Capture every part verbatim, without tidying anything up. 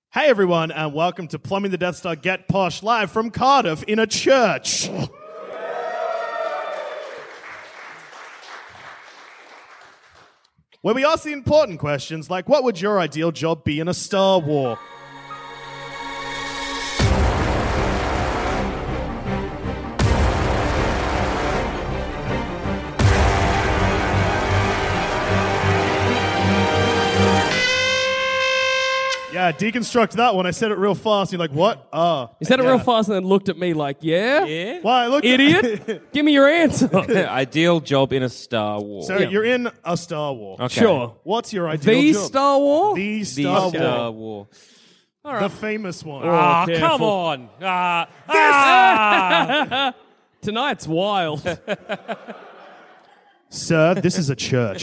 Hey everyone, and welcome to Plumbing the Death Star Get Posh live from Cardiff in a church. Where we ask the important questions like, what would your ideal job be in a Star War? Yeah, deconstruct that one. I said it real fast. You're like, what? Oh. You said it yeah. real fast and then looked at me like, yeah? Yeah? Why? Look, Idiot? Give me your answer. Ideal job in a Star Wars. So Yeah. you're in a Star War. Okay. Sure. What's your ideal The job? Star War? The The Star Star, War. War. The famous one. Ah, careful. come on. Ah, ah. Tonight's wild. Sir, this is a church.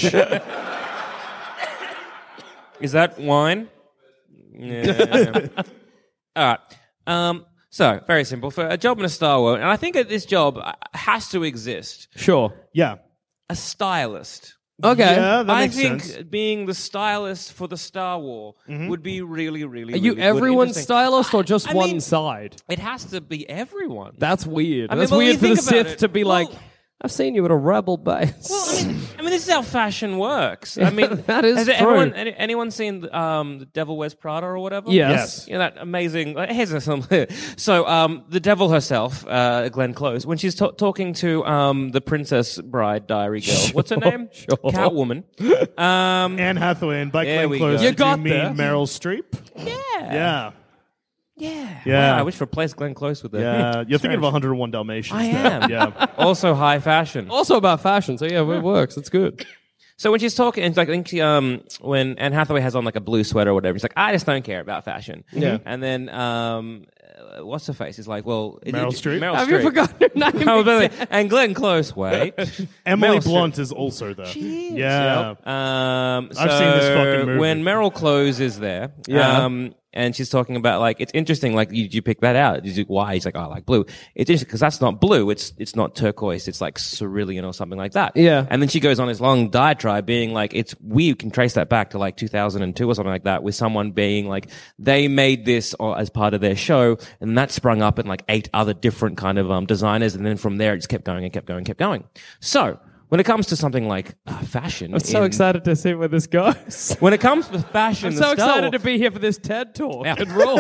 Is that wine? Yeah. All right. Um, so, very simple. For a job in a Star Wars, and I think that this job has to exist, Sure. Yeah. a stylist. Okay. Yeah, that I makes think sense. being the stylist for the Star War would be really, really, Are you really good, everyone's interesting. stylist or just I one mean, side? It has to be everyone. That's weird. I mean, That's well, weird you for the think about Sith it. to be Well- like, I've seen you at a rebel base. Well, I mean, I mean, this is how fashion works. I mean, That is has true. Everyone, any, anyone seen um, The Devil Wears Prada or whatever? Yes. Yes. You know, that amazing. Like, here's something. So, um, the devil herself, uh, Glenn Close, when she's ta- talking to um, the Princess Bride Diary girl, what's her name? sure. Catwoman. Um, Anne Hathaway and by There Glenn we Close, go. You did got you mean there. Meryl Streep? yeah. Yeah. Yeah. Yeah. Wow, I wish to replace Glenn Close with her. Yeah. You're thinking of one oh one Dalmatians. I there. am. Yeah. Also high fashion. Also about fashion, so yeah, it works. It's good. So when she's talking, it's like I think she, um, when Anne Hathaway has on like a blue sweater or whatever, she's like, I just don't care about fashion. Yeah. And then um, uh, what's her face? Is like, well, it- Meryl it- Streep? Meryl Have Streep. you forgotten her name? Oh, by the way, and Glenn Close. Wait, Emily Meryl Streep. Blunt is also there. She is, Yeah. Um, I've seen this fucking so movie. When Meryl Close is there, Yeah. um, and she's talking about like it's interesting. Like you, you pick that out. You, why? He's like, oh, I like blue. It's interesting because that's not blue. It's it's not turquoise. It's like cerulean or something like that. Yeah. And then she goes on this long diatribe, being like, it's we can trace that back to like two thousand two or something like that, with someone being like, they made this or, as part of their show, and that sprung up in like eight other different kind of um designers, and then from there it just kept going and kept going and kept going. So. When it comes to something like uh, fashion, I'm so in- excited to see where this goes. When it comes to fashion, I'm the so Star excited to Wars- be here for this TED Talk. Yeah. It rules.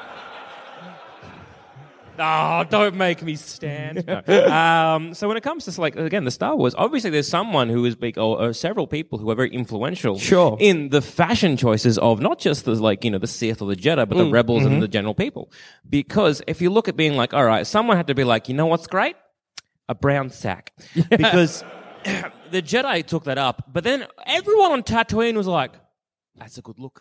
Oh, don't make me stand. No. um, so when it comes to like again the Star Wars, obviously there's someone who is big, or, or several people who are very influential, Sure. in the fashion choices of not just the like you know the Sith or the Jedi, but the rebels and the general people. Because if you look at being like, all right, someone had to be like, you know what's great? A brown sack, because the Jedi took that up, but then everyone on Tatooine was like, that's a good look.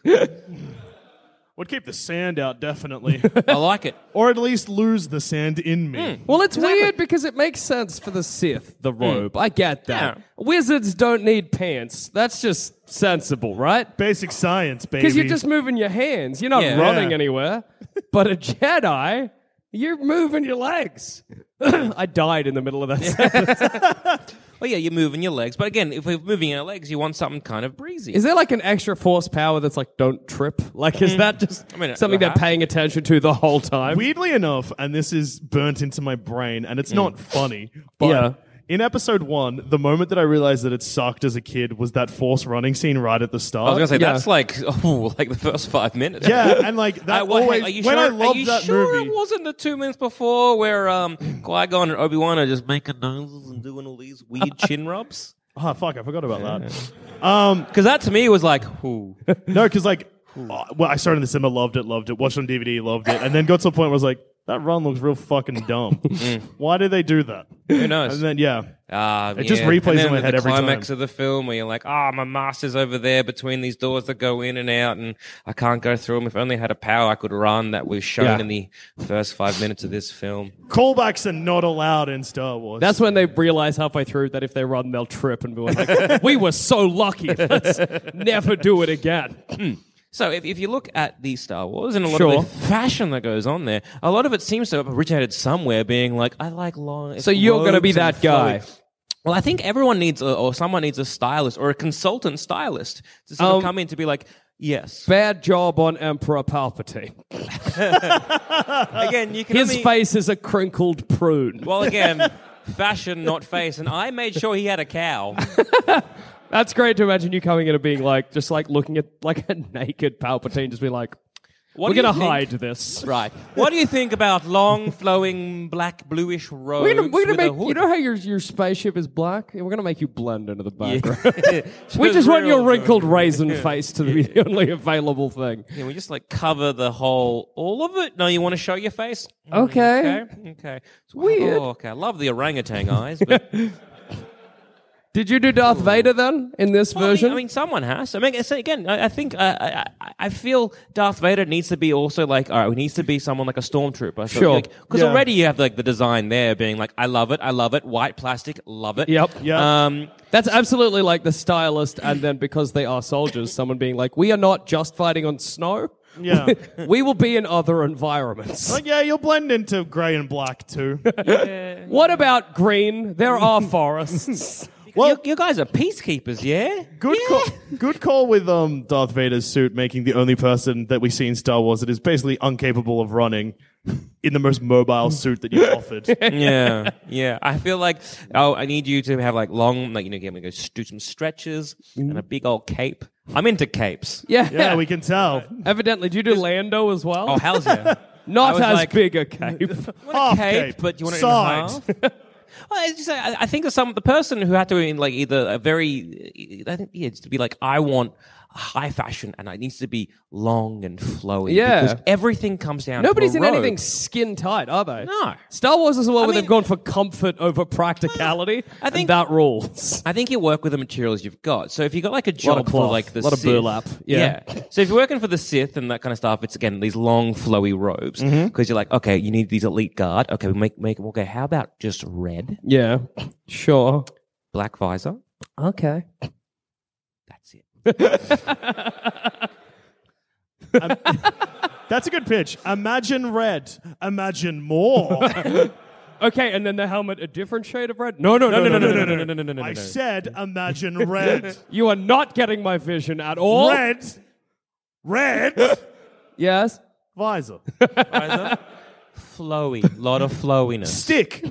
Would keep the sand out, definitely. I like it. Or at least lose the sand in me. Well, it's Exactly. weird because it makes sense for the Sith, the robe. I get that. Yeah. Wizards don't need pants. That's just sensible, right? Basic science, baby. Because you're just moving your hands. You're not Yeah. running Yeah. anywhere. But a Jedi, you're moving your legs. I died in the middle of that sentence. Well, yeah, you're moving your legs. But again, if we're moving your legs, you want something kind of breezy. Is there like an extra force power that's like, don't trip? Like, is that just I mean, something you they're have paying attention to the whole time? Weirdly enough, and this is burnt into my brain, and it's not funny, but Yeah. in episode one, the moment that I realized that it sucked as a kid was that force running scene right at the start. I was going to say, Yeah. that's like, oh, like the first five minutes. Yeah, and like that Uh, well, always, hey, are you when sure, I are loved you that sure movie. it wasn't the two minutes before where um, Qui-Gon and Obi-Wan are just making noses and doing all these weird chin rubs? Oh, fuck, I forgot about that. Um, Because that to me was like, ooh. no, because like, oh, well, I started in the cinema, loved it, loved it, watched it on D V D, loved it, and then got to the point where I was like, that run looks real fucking dumb. Why did they do that? Who knows? And then, yeah. Uh, It just yeah. replays and then in my the head every climax time. of the film where you're like, oh, my master's over there between these doors that go in and out, and I can't go through them. If only I had a power I could run that was shown Yeah. in the first five minutes of this film. Callbacks are not allowed in Star Wars. That's when they realize halfway through that if they run, they'll trip and be like, we were so lucky. Let's never do it again. So if, if you look at the Star Wars and a lot Sure. of the fashion that goes on there, a lot of it seems to have originated somewhere being like, I like long... So you're gonna be robes and that guy. flowy. Well, I think everyone needs, a, or someone needs a stylist or a consultant stylist to sort Um, of come in to be like, yes. Bad job on Emperor Palpatine. Again, you can His only- face is a crinkled prune. Well, again, fashion, not face. And I made sure he had a cow. That's great to imagine you coming in and being like, just like looking at like a naked Palpatine, just being like, What we're do you going to think- hide this. Right. What do you think about long, flowing, black, bluish robes We're gonna, we're gonna with a make, hood? you know how your your spaceship is black? We're gonna make you blend into the Yeah. background. we just want your wrinkled raisin face to be the only available thing. Yeah, we just like cover the whole, all of it. No, you want to show your face? Okay. Okay. Okay. It's weird. Oh, okay. I love the orangutan eyes, but Did you do Darth Vader then in this Well, I mean- version? I mean, someone has. I mean, so again, I, I think uh, I, I, I feel Darth Vader needs to be also like, all right, he needs to be someone like a stormtrooper. So, Sure. Because Yeah. already you have like the design there, being like, I love it, I love it, white plastic, love it. Yep. Yeah. Um, That's absolutely like the stylist, and then because they are soldiers, someone being like, we are not just fighting on snow. Yeah. We will be in other environments. Like, yeah, you'll blend into grey and black too. What about green? There are forests. Well- you, you guys are peacekeepers, yeah? Good Yeah. call. Good call with um Darth Vader's suit making the only person that we see in Star Wars that is basically incapable of running in the most mobile suit that you've offered. yeah, yeah. I feel like oh, I need you to have like long, like you know, get me go do some stretches and a big old cape. I'm into capes. Yeah. Yeah, we can tell. Evidently, do you do Lando as well? Oh, hell's yeah! Not I was as like- big a cape. You want Half a cape, cape. but you want it Side. in half. Well, it's just, I, I think of some the person who had to in like either a very, I think yeah, it's to be like I want high fashion and it needs to be long and flowy. Yeah. because everything comes down. Nobody's to in a robe. anything skin tight, are they? No. Star Wars is the one I where mean- they've gone for comfort over practicality. I think- and that rules. I think you work with the materials you've got. So if you've got like a job for cloth, like the lot of Sith, burlap. Yeah. So if you're working for the Sith and that kind of stuff, it's again these long flowy robes because Mm-hmm. you're like, okay, you need these elite guard. Okay, we make make okay. How about just red, Yeah. Sure. black visor? Okay. That's it. That's a good pitch. Imagine red. Imagine more. Okay, and then the helmet a different shade of red? No, no, no, no, no, no, no, no, no, no, no. I said imagine red. You are not getting my vision at all. Red. Red. Yes. Visor. Visor. Flowy, lot of flowiness. Stick.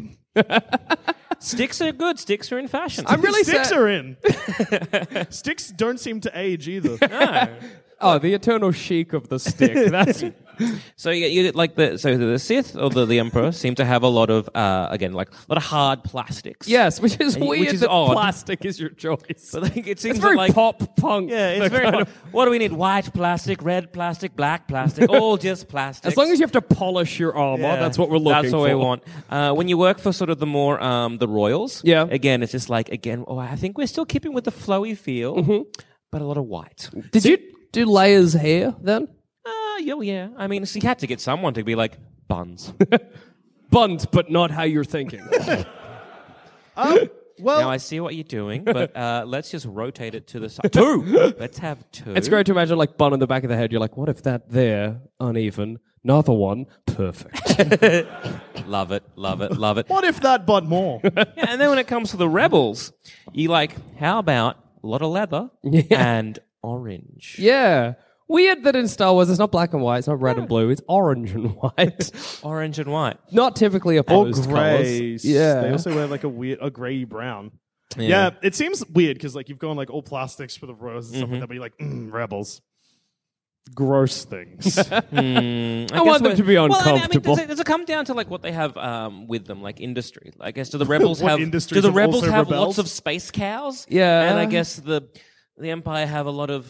Sticks are good. Sticks are in fashion. I'm really Sticks sad. are in. Sticks don't seem to age either. Oh, the eternal chic of the stick. That's So you, you like the so the Sith or the, the Emperor seem to have a lot of uh, again like a lot of hard plastics. yes, which is And you- weird. which is that odd. plastic is your choice. But like, it seems It's very that, like pop punk. yeah, it's the very. kind Fun. of- What do we need? White plastic, red plastic, black plastic, all just plastic. As long as you have to polish your armor, that's what we're looking That's what for. we want. Uh, when you work for sort of the more um, the royals, Yeah. Again, it's just like again. Oh, I think we're still keeping with the flowy feel, Mm-hmm. but a lot of white. Did you do Leia's hair then? Uh, yeah, yeah. I mean, so you had to get someone to be like buns. Buns, but not how you're thinking. Um, well, Now I see what you're doing, but uh, let's just rotate it to the side. Two. Let's have two. It's great to imagine like bun in the back of the head. You're like, what if that there uneven? Another one, perfect. Love it, love it, love it. what if that but more? Yeah, and then when it comes to the rebels, you like, how about a lot of leather and orange? Yeah. Weird that in Star Wars it's not black and white, it's not red and blue, it's orange and white. Orange and white. Not typically Or opposed greys. colors. Yeah. They also wear like a weird, a grey brown. Yeah. It seems weird because like you've gone like all plastics for the roses and stuff like that, but you're like, mm, rebels. Gross things. Mm, I want guess them to we're- be Well, I mean, uncomfortable. does, it, does it come down to like what they have um, with them, like industry? I guess do the rebels What have? industries Do the have rebels also have rebelled? lots of space cows? Yeah. and I guess the the Empire have a lot of.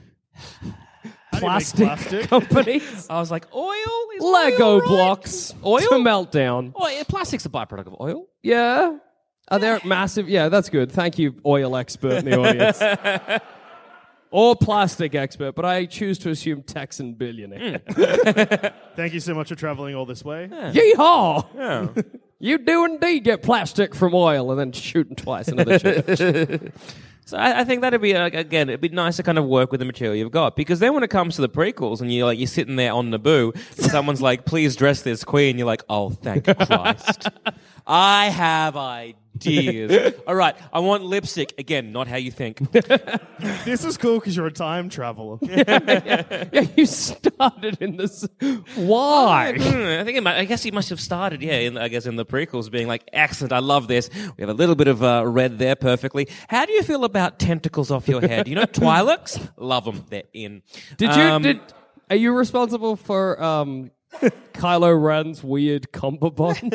How do you make Plastic plastic? companies. I was like, oil. Is Lego oil right? blocks. Oil? To melt down. Oh, yeah, plastic's a byproduct of oil. Yeah. Are there massive? Yeah, that's good. Thank you, oil expert in the audience. Or plastic expert, but I choose to assume Texan billionaire. Thank you so much for traveling all this way. Yeehaw! Yeah. You do indeed get plastic from oil and then shooting twice into the church. So I, I think that'd be uh, again, it'd be nice to kind of work with the material you've got, because then when it comes to the prequels and you're like you're sitting there on Naboo and someone's like, "Please dress this queen," you're like, "Oh, thank Christ, I have ideas." dears. All right, I want lipstick. Again, not how you think. This is cool because you're a time traveler. Yeah, you started in this. Why? Hmm, I think it might, I guess he must have started, yeah, in, I guess in the prequels being like, excellent, I love this. We have a little bit of uh, red there perfectly. How do you feel about tentacles off your head? You know Twi'leks? Love them. They're in. Did you, Um, did, are you responsible for, um, Kylo Ren's weird cummerbund?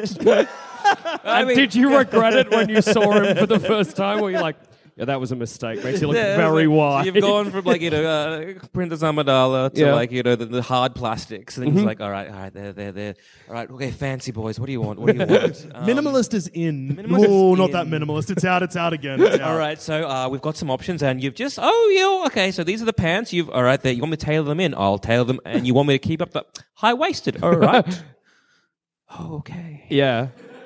And mean- did you regret it when you saw him for the first time? Were you like, yeah, that was a mistake. Makes you look Yeah, very so wide. You've gone from like, you know, uh, Princess Amidala to Yeah. like, you know, the, the hard plastics. And then he's like, all right, all right, there, there, there. All right, okay, fancy boys, what do you want? What do you want? Um, Minimalist is in. Minimalist Oh, is not that in. minimalist. It's out. It's out again. It's out. All right, so uh, we've got some options, and you've just oh yeah, okay. So these are the pants. You've all right. There, you want me to tailor them in? I'll tailor them, and you want me to keep up the high waisted? All right. Oh, okay. Yeah.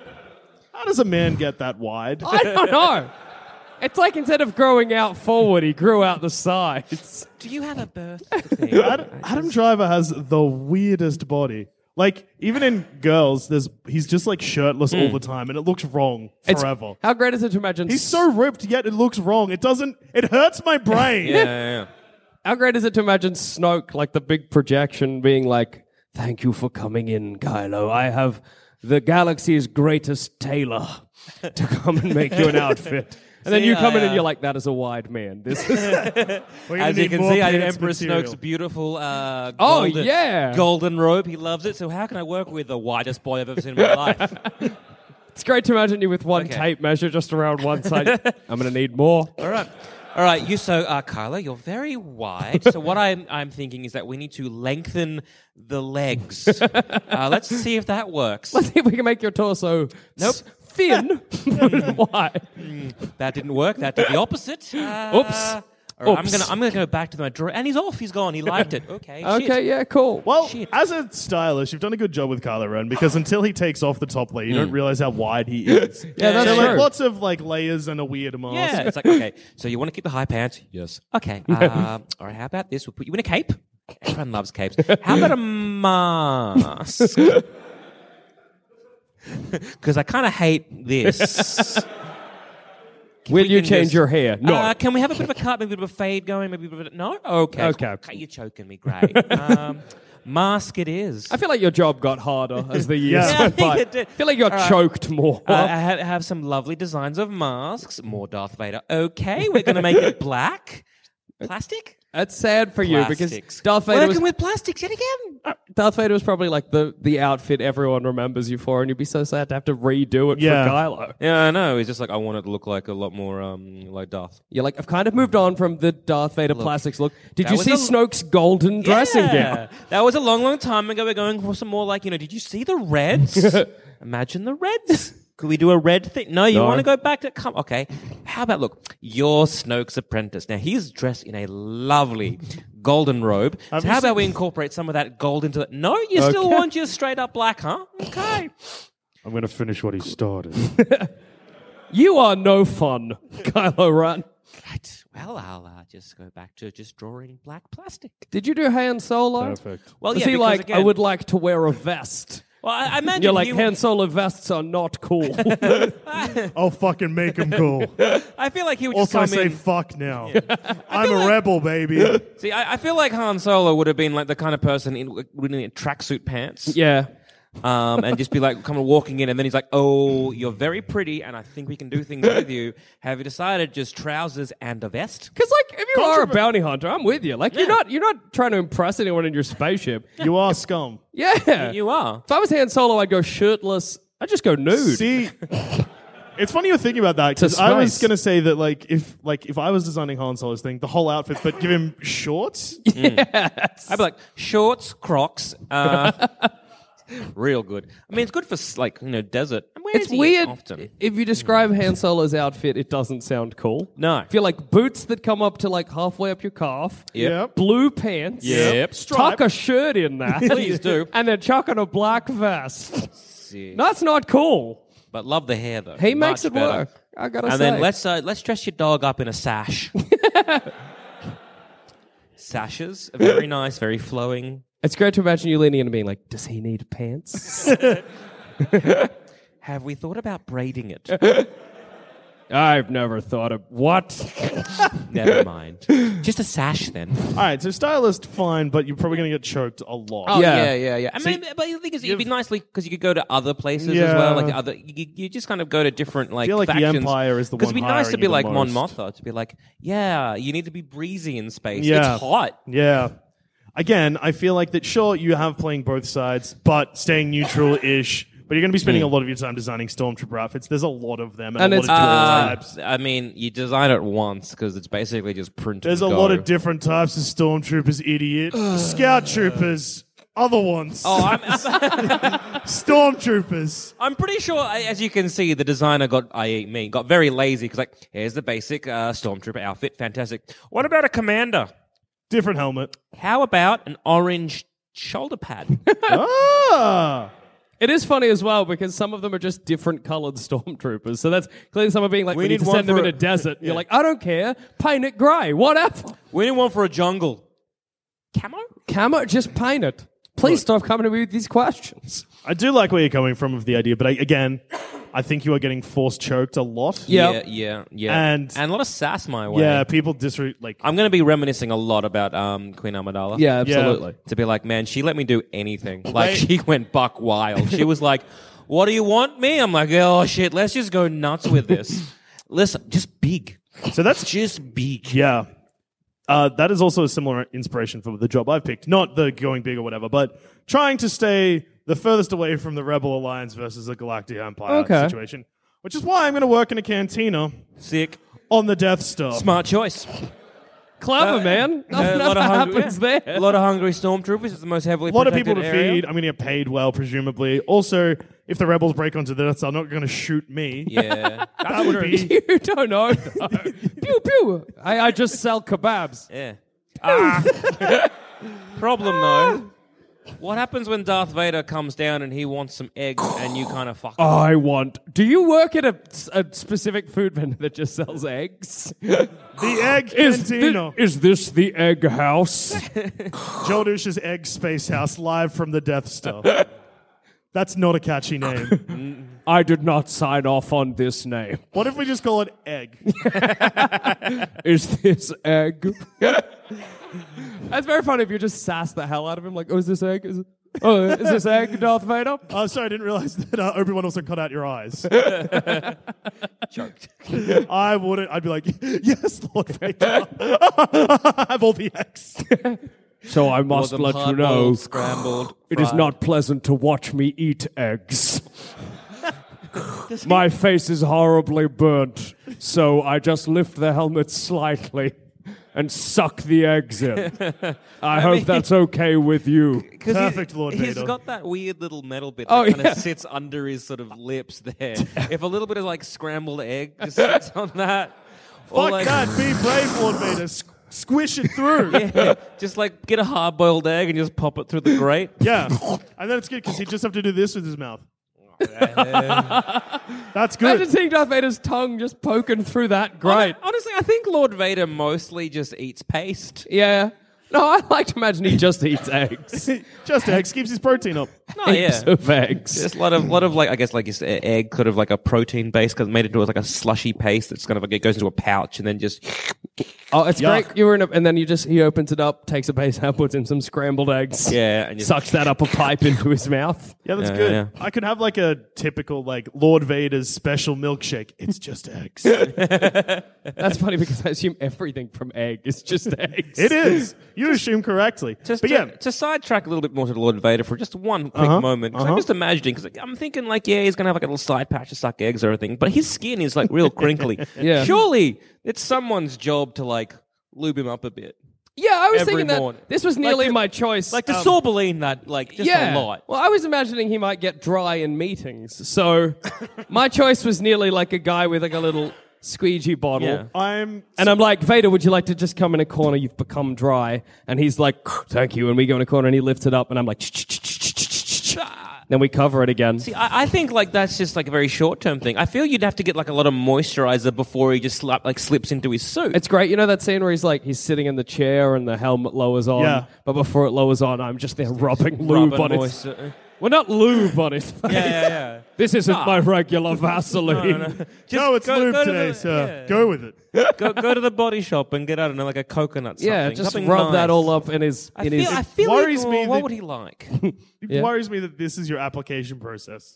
How does a man get that wide? I don't know. It's like instead of growing out forward, he grew out the sides. Do you have a birth thing? Adam, Adam Driver has the weirdest body. Like, even in girls, there's he's just like shirtless all the time, and it looks wrong It's- forever. How great is it to imagine? He's so ripped, yet it looks wrong. It doesn't. It hurts my brain. yeah, yeah, yeah. How great is it to imagine Snoke, like the big projection, being like, "Thank you for coming in, Kylo. I have the galaxy's greatest tailor to come and make you an outfit." And then See, you come in I, and uh, you're like, "That is a wide man." This is We're gonna As you need can more see, I did pants Emperor material. Snoke's beautiful uh, Oh, golden, yeah. golden robe. He loves it. So how can I work with the widest boy I've ever seen in my life? it's great to imagine you with one Okay. tape measure just around one side. I'm going to need more. All right. All right, you so uh, Kyla, you're very wide. So what I'm I'm thinking is that we need to lengthen the legs. Uh, let's see if that works. Let's see if we can make your torso Nope. s- thin. Why? That didn't work. That did the opposite. Uh, Oops. all right, I'm Oops. gonna I'm gonna go back to my drawer. And he's off. He's gone. He liked it. Okay. Okay, shit. yeah, cool. Well, Shit. as a stylist, you've done a good job with Kylo Ren because until he takes off the top layer, you don't realize how wide he is. Yeah, that's so, true. like lots of like layers and a weird mask. Yeah. It's like okay. So you want to keep the high pants? Yes. Okay. Uh, all right. How about this? We'll put you in a cape. Everyone loves capes. How about a mask? Because I kind of hate this. Will we you can change just- your hair? No. Uh, can we have a bit of a cut, maybe a bit of a fade going, maybe a bit of a... No? Okay. Okay. Okay, you're choking me. Great. um, mask it is. I feel like your job got harder as the years Yeah. Yeah, I went think by. it did. I feel like you're All right. choked more. Uh, I have, have some lovely designs of masks. More Darth Vader. Okay, we're going to make it black. Plastic? That's sad for you because Plastics. Darth Vader Working was, with plastics yet again. Darth Vader was probably like the, the outfit everyone remembers you for, and you'd be so sad to have to redo it Yeah. for Kylo. Yeah, I know. He's just like, I want it to look like a lot more um, like Darth. You're like, I've kind of moved on from the Darth Vader Look, plastics look. Did that you was see a- Snoke's golden dressing Yeah. gown? That was a long, long time ago. We're going for some more like, you know, did you see the reds? Imagine the reds. Could we do a red thing? No, you No. want to go back to come? Okay. How about look? You're Snoke's apprentice. Now he's dressed in a lovely golden robe. So Have how you about seen- we incorporate some of that gold into it? No, you still Okay. want your straight up black, huh? Okay. I'm going to finish what he started. You are no fun, Kylo Ren. Right. Well, I'll uh, just go back to just drawing black plastic. Did you do Han Solo? Perfect. Well, Was yeah, he because like, I again- would like to wear a vest? Well, I, I imagine You're like, you- Han Solo vests are not cool. I'll fucking make him cool. I feel like he would just Also, I come say in. fuck now. I'm feel a like- rebel, baby. See, I, I feel like Han Solo would have been like the kind of person in, in tracksuit pants. yeah. um, and just be like, kind of walking in, and then he's like, "Oh, you're very pretty, and I think we can do things with you. Have you decided just trousers and a vest?" Because like, if you are a Controver- bounty hunter, I'm with you. Like, you're Yeah. not you're not trying to impress anyone in your spaceship. You are scum. Yeah. You are. If I was Han Solo, I'd go shirtless. I'd just go nude. See, it's funny you're thinking about that because To I was space. gonna say that like if like if I was designing Han Solo's thing, the whole outfit, but give him shorts. Yes. I'd be like, shorts, Crocs, uh, real good. I mean, it's good for like you know desert. And where It's is he weird. Often. If you describe Han Solo's outfit, it doesn't sound cool. No. I feel like boots that come up to like halfway up your calf. Yep. Blue pants. Yep. Tuck a shirt in that. Please do. And then chuck on a black vest. See. That's not cool. But love the hair though. He Much makes it better. work. I gotta And say. then let's uh, let's dress your dog up in a sash. Sashes, are very nice, very flowing. It's great to imagine you leaning in and being like, does he need pants? Have we thought about braiding it? I've never thought of what. Never mind. Just a sash then. All right, so stylist, fine, but you're probably going to get choked a lot. Oh Yeah. yeah, yeah, yeah. I mean, but the thing is, it'd be nicely because you could go to other places as Yeah. well. Like the other, you, you just kind of go to different like. I feel like the factions. Empire is the Because one it'd be nice to hiring be you the like Mon most. Mothma to be like, yeah, you need to be breezy in space. Yeah. It's hot. Yeah. Again, I feel like that, sure, you have playing both sides, but staying neutral-ish. But you're going to be spending a lot of your time designing Stormtrooper outfits. There's a lot of them and, And a it's- lot of different Uh, types. I mean, you design it once because it's basically just print. There's a and lot go. of different types of Stormtroopers, idiot. Scout Troopers, other ones. Oh, I'm, Stormtroopers. I'm pretty sure, as you can see, the designer got, that is me, got very lazy because like, here's the basic uh, Stormtrooper outfit, fantastic. What about a commander? Different helmet. How about an orange shoulder pad? Ah. It is funny as well because some of them are just different colored stormtroopers. So that's clearly someone being like, We we, need, need to one send them for in a- a desert. You're like, I don't care. Paint it grey. Whatever. We need one for a jungle. Camo? Camo, just paint it. Please stop coming to me with these questions. I do like where you're coming from with the idea, but I, again, I think you are getting force choked a lot. Yeah. Yeah, yeah, yeah. And- and a lot of sass my way. Yeah, people disre- like I'm going to be reminiscing a lot about um, Queen Amidala. Yeah, absolutely. To be like, man, she let me do anything. Like, she went buck wild. She was like, what do you want me? I'm like, oh, shit, let's just go nuts with this. Listen, just big. So that's Just big. yeah. Uh, that is also a similar inspiration for the job I've picked. Not the going big or whatever, but trying to stay the furthest away from the Rebel Alliance versus the Galactic Empire Okay. situation. Which is why I'm going to work in a cantina Sick. on the Death Star. Smart choice. Clever, Uh, man. Uh, Nothing a lot ever of hungry, happens yeah. there. A lot of hungry stormtroopers. It's the most heavily A lot of people to protected area. feed. I'm going to get paid well, presumably. Also, if the rebels break onto the Death Star, they're not going to shoot me. Yeah. That would be. You don't know. though. Pew, pew. I, I just sell kebabs. Yeah. Ah. Problem though. What happens when Darth Vader comes down and he wants some eggs and you kind of fuck him? I want. Do you work at a, a specific food vendor that just sells eggs? The egg Is, cantina. thi- is this the egg house? Joel Douche's Egg Space House live from the Death Star. That's not a catchy name. I did not sign off on this name. What if we just call it Egg? Is this egg? That's very funny if you just sass the hell out of him. Like, oh, is this egg? Is, oh, is this egg, Darth Vader? Oh, sorry, I didn't realize that uh, Obi-Wan also cut out your eyes. Choked. I wouldn't. I'd be like, yes, Lord Vader. I have all the eggs. So I must Them let you hard-boiled, know, scrambled. it is fried. not pleasant to watch me eat eggs. My face is horribly burnt, so I just lift the helmet slightly and suck the eggs in. I, hope mean- that's okay with you. 'Cause Perfect, he, Lord He's Vader. got that weird little metal bit that Oh, kind of yeah. sits under his sort of lips there. If a little bit of like scrambled egg just sits on that. or Fuck like, that. Be brave, Lord Vader. Squ- squish it through. Yeah. Yeah, just like get a hard boiled egg and just pop it through the grate. And then it's good because he'd just have to do this with his mouth. That's good. Imagine seeing Darth Vader's tongue just poking through that grate. Honestly, I think Lord Vader mostly just eats paste. Yeah. No, I like to imagine he just eats eggs. Just eggs. Keeps his protein up. Oh yeah. Heaps of eggs. Just a lot of, lot of like, I guess, like you said, egg, sort of like a protein base, because made it into like a slushy paste that's kind of like it goes into a pouch and then just. Oh, it's Yuck. great. You were in a, and then you just he opens it up, takes a base out, puts in some scrambled eggs. Yeah, and just- sucks that up a pipe into his mouth. Yeah, that's Yeah, good. yeah. I could have like a typical like Lord Vader's special milkshake. It's just eggs. That's funny because I assume everything from egg is just eggs. It is. You assume correctly. Just but to, yeah, to sidetrack a little bit more to Lord Vader for just one quick Uh-huh, moment, 'cause uh-huh. I'm just imagining, because I'm thinking like, yeah, he's gonna have like a little side patch to suck eggs or everything, but his skin is like real crinkly. Yeah. Surely it's someone's job to like lube him up a bit, Yeah, I was Every thinking that morning. this was nearly Like to- my choice. like to Um, Sorbeline that like just yeah. a lot. Well, I was imagining he might get dry in meetings, so my choice was nearly like a guy with like a little squeegee bottle. Yeah. I'm. And I'm like, Vader, would you like to just come in a corner? You've become dry. And he's like, thank you. And we go in a corner and he lifts it up and I'm like, then we cover it again. See, I, I think like that's just like a very short term thing. I feel you'd have to get like a lot of moisturizer before he just slap, like slips into his suit. It's great. You know that scene where he's like, he's sitting in the chair and the helmet lowers on. Yeah. But before it lowers on, I'm just there rubbing lube Rubbing on his... moisture. Well, not lube on his face. Yeah, yeah, yeah. This isn't No. my regular Vaseline. No, no. Just no, it's go, lube go to today, the, sir. yeah. Go with it. Go, go to the body shop and get out, I don't know, like a coconut something. Yeah, just something rub nice. that all up in his... I in feel, his I feel worries like, me well, what that- would he like? It Yeah. worries me that this is your application process.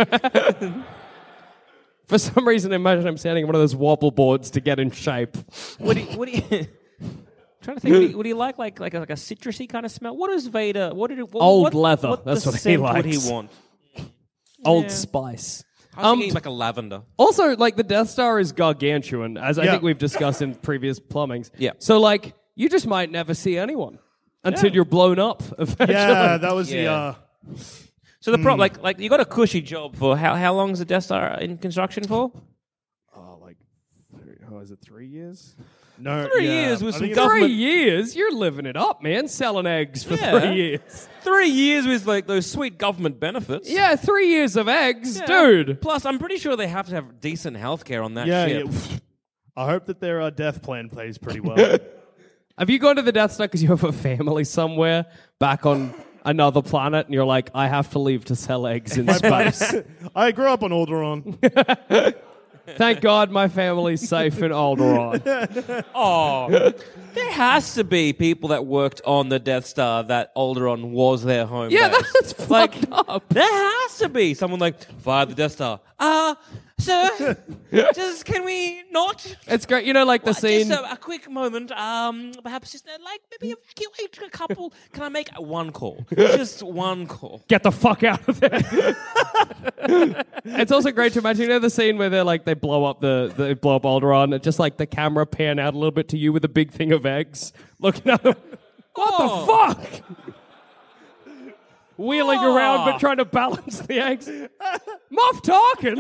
For some reason, imagine I'm standing on one of those wobble boards to get in shape. What do you... What do you trying to think, would he, would he like like like a, like a citrusy kind of smell? What is Vader? What did it, what, Old what, leather, What that's the what he scent would likes. he want? Old Yeah. Spice. I was Um, thinking like a lavender. Also, like, the Death Star is gargantuan, as I Yeah. think we've discussed in previous plumbings. Yeah. So, like, you just might never see anyone until Yeah. you're blown up. Eventually. Yeah, that was the. Yeah. Uh, So the Hmm. problem, like like you got a cushy job for how how long is the Death Star in construction for? oh, like, three, oh, is it three years? No, Three yeah, years with I some think it's- government- Three years? You're living it up, man. Selling eggs for Yeah. three years. Three years with like those sweet government benefits. Yeah, three years of eggs, Yeah. dude. Plus, I'm pretty sure they have to have decent healthcare on that Yeah, ship. yeah. I hope that their uh, death plan plays pretty well. Have you gone to the Death Star because you have a family somewhere back on another planet and you're like, I have to leave to sell eggs in space? I grew up on Alderaan. Thank God my family's safe in Alderaan. Oh, there has to be people that worked on the Death Star that Alderaan was their home Yeah, base. that's like fucked up. there has to be someone like fire the Death Star. Uh sir, just can we not? It's great. You know, like the Uh, scene. Just a, a quick moment. Um, perhaps just uh, like maybe evacuate a couple. Can I make one call? Just one call. Get the fuck out of there. It's also great to imagine, you know, the scene where they're like, they blow up the, they blow up Alderaan, and just like the camera pan out a little bit to you with a big thing of eggs, looking at them. What Oh. the fuck? Wheeling Oh. around but trying to balance the eggs. Moff Tarkin?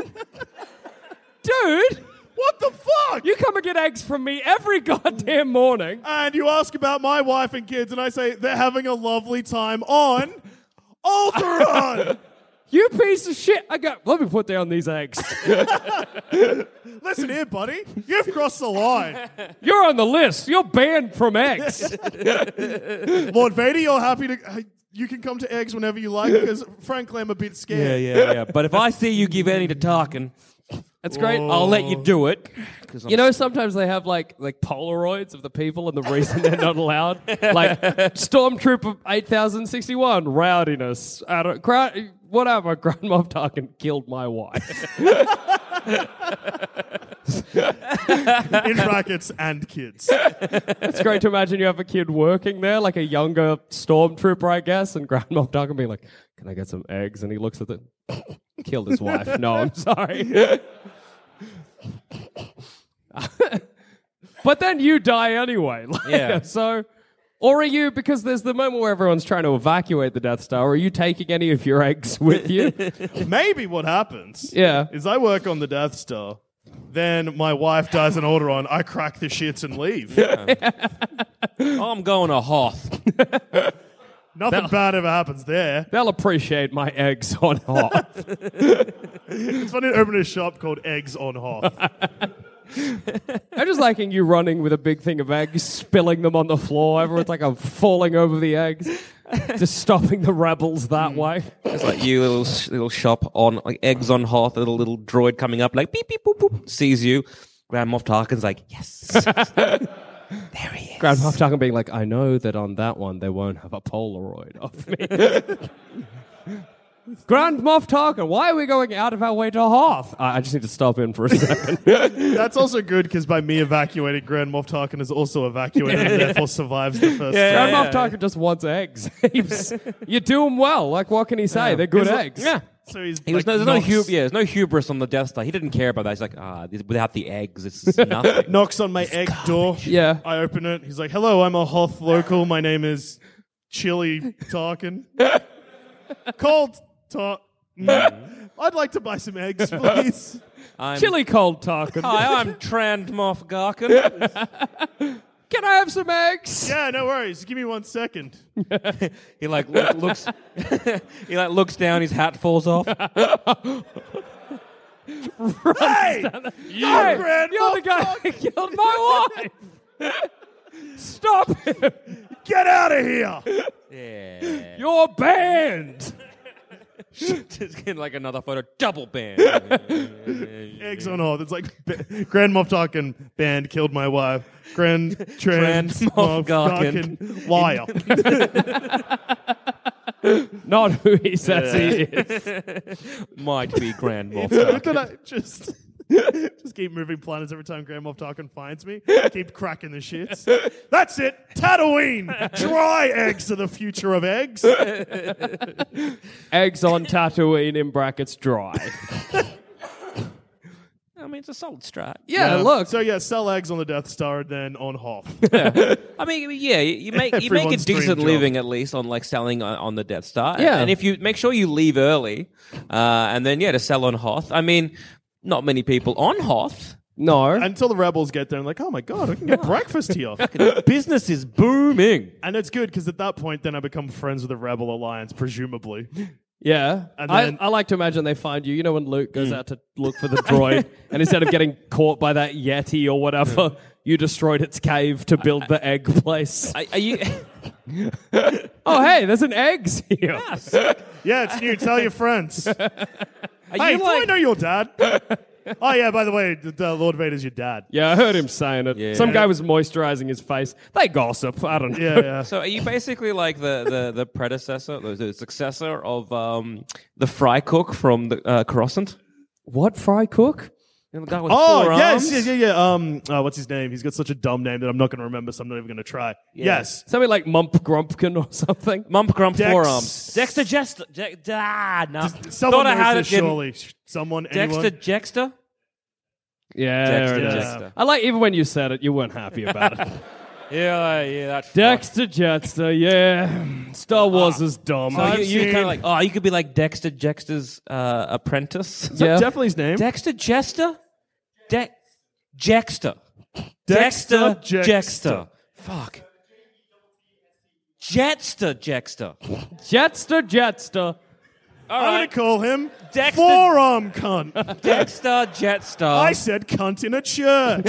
Dude, What the fuck? you come and get eggs from me every goddamn morning. And you ask about my wife and kids, and I say they're having a lovely time on Alderaan. You piece of shit. I go, let me put down these eggs. Listen here, buddy. You've crossed the line. You're on the list. You're banned from eggs. Lord Vader, you're happy to. Uh, you can come to eggs whenever you like, because frankly, I'm a bit scared. yeah, yeah. But if I see you give any to Tarkin, It's great. I'll let you do it. 'Cause I'm You know, sometimes they have like like Polaroids of the people and the reason they're not allowed. Like Stormtrooper eight thousand sixty-one, rowdiness. I don't, crowd, whatever, Grand Moff Tarkin killed my wife. In brackets and kids. It's great to imagine you have a kid working there, like a younger Stormtrooper, I guess, and Grand Moff Tarkin being like, can I get some eggs? And he looks at it, killed his wife. No, I'm sorry. But then you die anyway. Like, Yeah. So, or are you, because there's the moment where everyone's trying to evacuate the Death Star, are you taking any of your eggs with you? Maybe what happens Yeah. is I work on the Death Star, then my wife dies in Alderaan, I crack the shits and leave. I'm going to Hoth. Nothing bad ever happens there. They'll appreciate my eggs on Hoth. It's funny to open a shop called Eggs on Hoth. I'm just liking you running with a big thing of eggs, spilling them on the floor. Everyone's like, I'm falling over the eggs. Just stopping the rebels that way. It's like you little little shop on like eggs on Hoth. A little little droid coming up like beep beep boop boop sees you. Grand Moff Tarkin's like yes. There he is. Grand Moff Tarkin being like, I know that on that one they won't have a Polaroid of me. Grand Moff Tarkin, why are we going out of our way to Hoth? I, I just need to stop in for a second. That's also good because by me evacuating, Grand Moff Tarkin is also evacuated and therefore survives the first Yeah. Grand Moff Tarkin just wants eggs. He's- you do them well. Like, what can he say? They're good He's like- eggs. Yeah. So he's He was like, no, there's no knocks, hub- yeah, there's no hubris on the Death Star. He didn't care about that. He's like, ah, this- without the eggs, it's just nothing. knocks on my egg door. Yeah. I open it. He's like, hello, I'm a Hoth local. My name is Chili Tarkin. Cold Tarkin. I'd like to buy some eggs, please. I'm, Chili cold Tarkin. Hi, I'm Trand Moff Garkin. Can I have some eggs? Yeah, no worries. Give me one second. He like look, looks. He like looks down. His hat falls off. Hey! You Hey, Grand you're the Moff guy who killed my wife. Stop him. Get out of here! Yeah. You're banned. Just getting like another photo. Double band. Eggs on Hoth. It's like ba- Grand Moff Tarkin band killed my wife. Grand Trans Moff Moff Tarkin. Tarkin liar. Not who he says he is. Might be Grand Moff Look Tarkin. at I just just keep moving planets every time Grand Moff Tarkin finds me. I keep cracking the shits. That's it. Tatooine. Dry eggs are the future of eggs. Eggs on Tatooine in brackets dry. I mean, it's a solid strat. Yeah, look. So yeah, sell eggs on the Death Star, then on Hoth. I mean, yeah, you you make you make a Everyone's dream decent job. living at least on like selling on, on the Death Star. Yeah. and if you make sure you leave early, uh, and then yeah, to sell on Hoth. I mean, not many people on Hoth. No. Until the rebels get there and like, oh my god, I can get breakfast here. Business is booming. And it's good because at that point, then I become friends with the Rebel Alliance, presumably. Yeah. And I, then- I like to imagine they find you. You know when Luke goes out to look for the droid, and instead of getting caught by that Yeti or whatever, you destroyed its cave to build the egg place. Are, are you? Oh, hey, there's an eggs here. Yeah, it's new. Tell your friends. Are Hey, you do I like? know your dad? Oh yeah, by the way, the, the Lord Vader's your dad. Yeah, I heard him saying it. Yeah. Some guy was moisturizing his face. They gossip. I don't know. Yeah, yeah. So are you basically like the, the, the predecessor, the, the successor of um, the fry cook from the uh, Coruscant? What, Fry Cook? You know, the guy with Oh four yes, arms? yes, yeah, yeah. Um, oh, what's his name? He's got such a dumb name that I'm not going to remember, so I'm not even going to try. Yes, Something like Mump Grumpkin or something. Mump Grump Dex- forearms. Dexter Jester. Je- ah, no. someone Thought I knows had this, it in surely. Someone, anyone? Dexter Jexter? Yeah, Dexter there it is. Jester. I like even when you said it, you weren't happy about it. Yeah, yeah, that's Dexter Jetster, yeah. Star Wars is dumb. So I've you, you seen- kind of like, oh, you could be like Dexter Jexter's uh, apprentice. Is that Yeah. definitely his name? Dexter Jester? De- Jexter. Dexter Dexter Jexter. Jexter. Fuck. Jetster Jexter. Jetster Jetster. All I'm going right. to call him Dexter- Forearm Cunt. Dexter Jetstar. I said cunt in a church.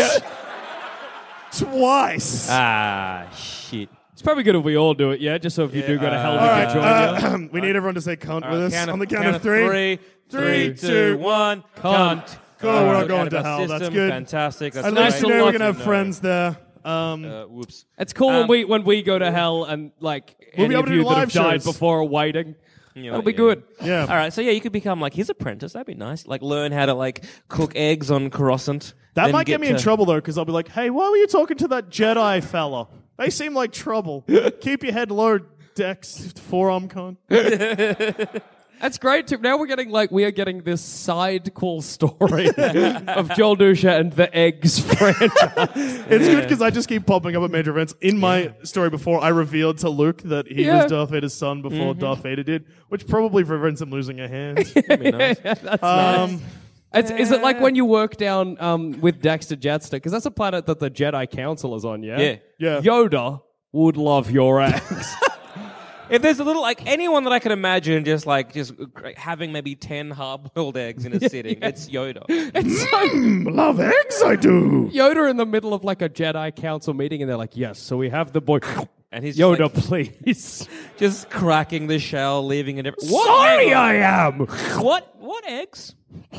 Twice. Ah, shit. It's probably good if we all do it, yeah? Just so if you do go to hell, we All can right, join uh, you. we need everyone to say cunt All with right, us. count On the count, count of three. Three, Three, three, two, two, one. Cunt. Cunt. Cool, All we're right, not going out to of our hell. That's system. good. Fantastic. That's At least nice you to know we're lot going to have know. friends there. Um, Uh, whoops. It's cool when Um, we when we go to hell and like We'll be any able of to you do that have live died shows. before are waiting. Yeah, That'll be yeah. good. yeah. All right, so yeah, you could become like his apprentice. That'd be nice. Like learn how to like cook eggs on Coruscant. That then might get, me in to- trouble, though, because I'll be like, hey, why were you talking to that Jedi fella? They seem like trouble. Keep your head low, Dex. Forearm cunt. That's great too. Now we're getting like we are getting this side cool story of Joel Dusha and the eggs franchise. It's good because I just keep popping up at major events. In my story before, I revealed to Luke that he Yeah. was Darth Vader's son before Darth Vader did, which probably prevents him losing a hand. That'd be nice. That's um, nice. It's, is it like when you work down um, with Dexter Jetster? Because that's a planet that the Jedi Council is on, yeah? Yeah. Yeah. Yoda would love your eggs. If there's a little like anyone that I can imagine just like just having maybe ten hard-boiled eggs in a sitting, it's Yoda. It's so love eggs, I do. Yoda in the middle of like a Jedi Council meeting, and they're like, "Yes, so we have the boy." And he's just, Yoda, like, please. just cracking the shell, leaving it. Every- what Sorry, egg- I am. What? What eggs?